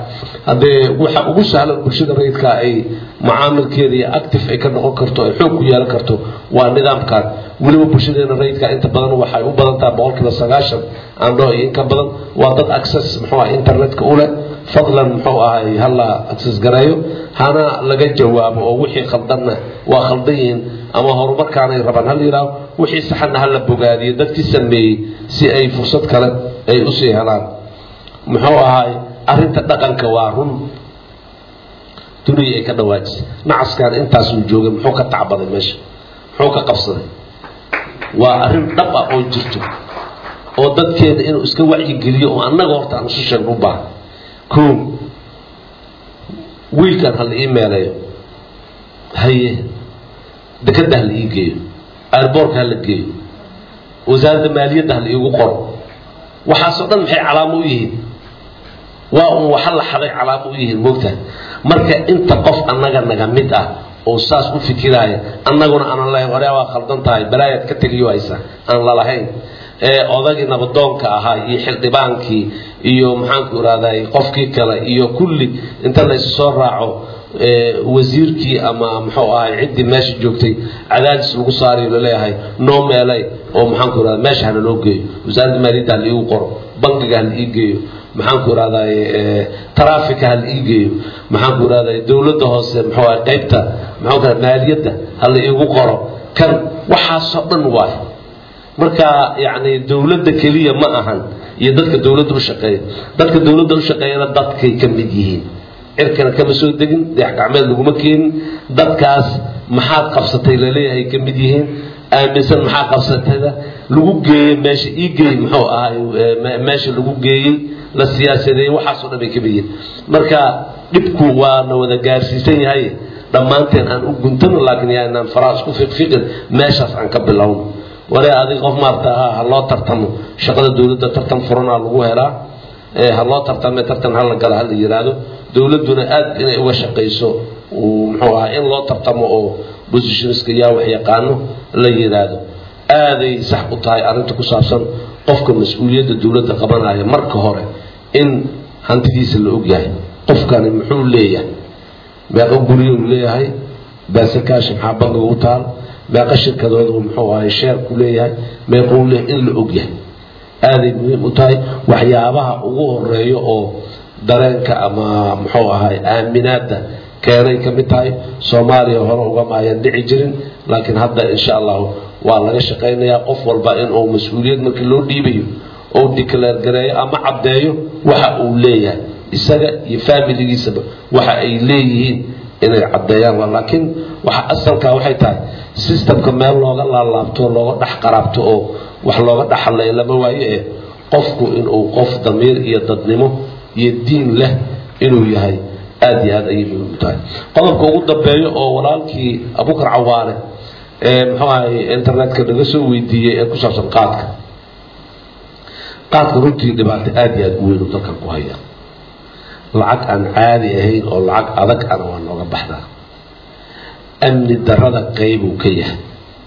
haddee waxa ugu sahlan bulshada rayidka ay macaamilkeeda iyo active ay ka noqon karto ay xoog ku yeelan karto waa nidaamkan weliba bulshadeena rayidka inta badan waxay u badan tahay boqolkiiba sagaashan aan dhoo iyo in ka badan waa dad access muxuu ahay internetka u leh fadlan muxuu ahay hala access gareeyo hana laga jawaabo oo wixii khaldanna waa khaldan yihiin ama horumarkaanay rabaan hal yidhaaho wixii saxanna hala bogaadiyo dadkii sameeyey si ay fursad kale ay usii helaan muxuu ahay arrinta dhaqanka waa run duniya ay ka dhawaajisay nacaskan intaasuu joogay muxuu ka tacbaday meesha muxuu ka qabsaday waa arrin dhab ah oo jirto oo dadkeena inuu iska wacyigeliyo oo annaga horta aan isu sheegno u baahan koo wiilkan hala ii meeleeyo haye dekadda hala ii geeyo airboortka hala geeyo wasaaradda maaliyadda hala iigu qoro waxaasoo dhan maxay calaamo u yihiin waa un waxa la xaday calaamo u yihiin moogtahay marka inta qof annaga naga mid ah oo saas u fikiraaya annaguna aanan lahayn hore waa khaldan tahay balaayaad ka tegiyo haysa aan lalahayn ee odagii nabadoonka ahaa iyo xildhibaankii iyo maxaanku irahday qofkii kale iyo kulli inta la isu soo raaco wasiirkii ama muxuu ahay ciddii meesha joogtay cadaadis lagu saarayo laleeyahay noo meelay oo maxaanku irahday meesha hana loo geeyo wasaaradda maaliyadda hala iigu qoro bangiga hala ii geeyo maxaanku irahday taraafika hala ii geeyo maxaanku irahday dowladda hoose muxuu ahay qaybta muxuu kale maaliyadda hala iigu qoro kan waxaasoo dhan waay marka yani dawladda kaliya ma ahan iyo dadka dawladda u shaqeeya dadka dawladda u shaqeeyana dadkay ka mid yihiin cirkana kama soo degin deex gacmeed laguma keenin dadkaas maxaad qabsatay laleeyahay ka mid yihiin aaminsan maxaa qabsatayda lagu geeyey meesha ii geeyey muxuu ahay meesha lagu geeyey la siyaasadeeyey waxaasoo dhan bay ka mid yihiin marka dhibku waana wada gaarsiisan yahay dhammaanteen aan u guntano laakiin yaanaan faraa isku fiqfiqin meeshaas aan ka bilowno wala adiga qof maarta ha loo tartamo shaqada dawladda tartan furana lagu helaa ee ha loo tartamo tartan hal gala hal yiraahdo dawladuna aad inay uga shaqeyso oo muxuu ahaa in loo tartamo oo positionska yaa wax yaqaano la yiraahdo aaday sax u tahay arinta ku saabsan qofka mas'uuliyadda dawladda qabanaya marka hore in hantidiisa la og yahay qofkani muxuu leeyahay meeqa guri uu leeyahay baasakaash maxaa bangiga u taal meeqa shirkadooda muxuu ahay sheer ku leeyahay meequu leeyahay in la og yahay aaday muhiim u tahay waxyaabaha ugu horeeyo oo dareenka ama muxuu ahay aaminaadda keenay ka mid tahay soomaaliya hore uga maayan dhici jirin laakiin hadda insha allahu waa laga shaqaynayaa qof walba inuu mas-uuliyad markii loo dhiibayo oo declare gareeyo ama caddeeyo waxa uu leeyahay isaga iyo familigiisaba waxa ay leeyihiin inay caddeeyaan laakiin waxa asalka waxay tahay systemka meel looga laalaabto looga dhex qaraabto oo wax looga dhaxlay lama waayo ee qofku inuu qof damiir iyo dadnimo iyo diin leh inuu yahay aad iyo aad ayay muhiim u tahay qodobka ugu dambeeyo oo walaalkii abukar cawaale ee muxuu ahay internetka laga soo weydiiyey ee ku saabsan qaadka qaadka runtii dhibaato aad iyo aad u weyn u dalkan ku haya lacag aan caadi ahayn oo lacag adag ana waa nooga baxdaa amni darada qaybuu ka yahay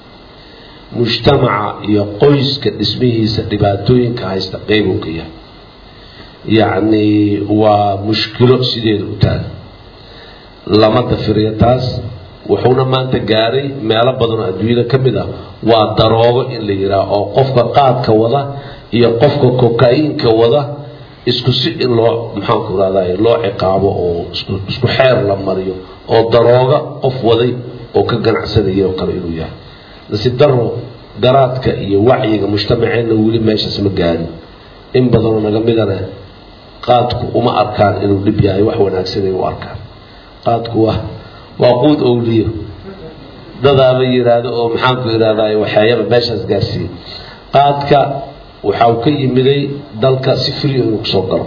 mujtamaca iyo qoyska dhismihiisa dhibaatooyinka haysta qaybuu ka yahay yacni waa mushkilo sideeda u taagan lama dafiriyo taas wuxuuna maanta gaaray meelo badan oo adduunyada ka mid ah waa daroogo in la yidhaaho oo qofka qaadka wada iyo qofka kokainka wada isku si in loo maxaanku irahday loo ciqaabo oo isku xeer la mariyo oo darooga qof waday oo ka ganacsanaya oo kale inuu yahay nasiib daro garaadka iyo wacyiga mujtamaceena weli meeshaas ma gaarin in badanoo naga midana qaadku uma arkaan inuu dhib yahay wax wanaagsan ay u arkaan qaadku waa waa quud owliyo dadaaba yiraahdo oo maxaanku irahday waxyaaba meeshaas gaarsiiyey qaadka waxa uu ka yimiday dalka si free inuu kusoo galo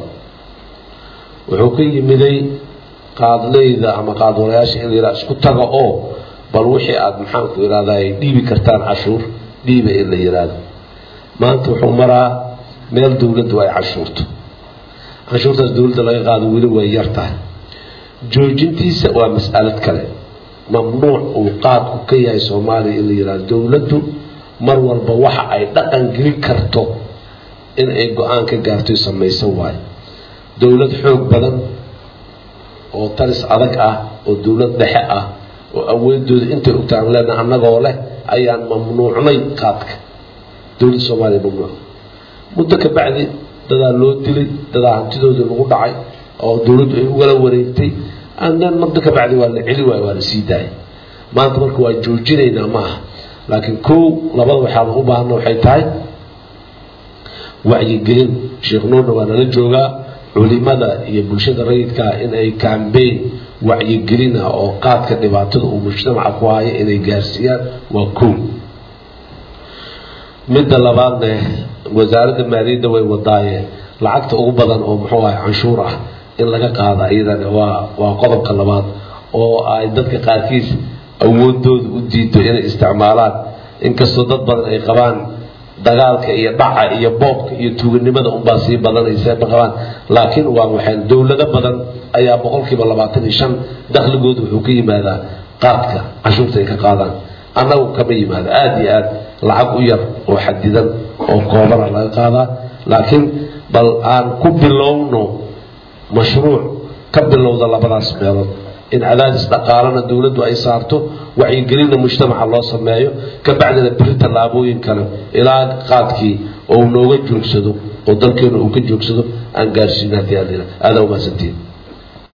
wuxuu ka yimiday qaadleyda ama qaadwalayaasha in la yidhaha isku taga oo bal wixii aad maxaanku irahday dhiibi kartaan cashuur dhiiba in la yidhaahdo maanta wuxuu maraa meel dawladdu ay cashuurto cashuurtaas dawladda laga qaado weli way yar tahay joojintiisa waa mas'alad kale mamnuuc uu qaadku ka yahay soomaaliya in la yidhahdo dawladdu mar walba waxa ay dhaqan gelin karto in ay go-aan ka gaarto samaysan waayo dawlad xoog badan oo taris adag ah oo dawlad dhexe ah oo awoodooda intay ogtaan leena annagoo leh ayaan mamnuucnay qaadka dawladda Soomaaliya mamnuuc muddo ka bacdi dadaa loo dilay dadaa hantidooda lagu dhacay oo dawladdu ay uga wareegtay andan muddo ka bacdi waa la celi waay waa la sii daayay maanta marka waa joojinaynaa maaha laakiin kow labada waxaan u baahanaa waxay tahay wacyigelin sheekh nuurna waa nala joogaa culimada iyo bulshada rayidka in ay campaign wacyigelin ah oo qaadka dhibaatada uu mujtamaca ku hayo inay gaarsiiyaan waa kow midda labaadna wasaaradda maaliyadda way wadaayeen lacagta ugu badan oo muxuu ahay canshuur ah in laga qaado iyadana waa waa qodobka labaad oo ay dadka qaarkiis awoodooda u diido inay isticmaalaan inkastoo dad badan ay qabaan dagaalka iyo dhaca iyo boobka iyo tuuganimada un baa sii badanaysa qabaan laakiin waa waxaan dawlado badan ayaa boqolkiiba labaatan iyo shan dakhligooda wuxuu ka yimaadaa qaadka canshuurta ay ka qaadaan annagu kama yimaado aada iyo aad lacag u yar oo xadidan oo koobana laga qaadaa laakiin bal aan ku bilowno mashruuc ka bilowda labadaas meelood in cadaadis dhaqaalana dawladdu ay saarto wacyigelinna mujtamaca loo sameeyo ka bacdina biri tallaabooyin kale ilaa qaadkii oo nooga joogsado oo dalkeenu uu ka joogsado aan gaarsiin haddii aad aadaa umahadsantiin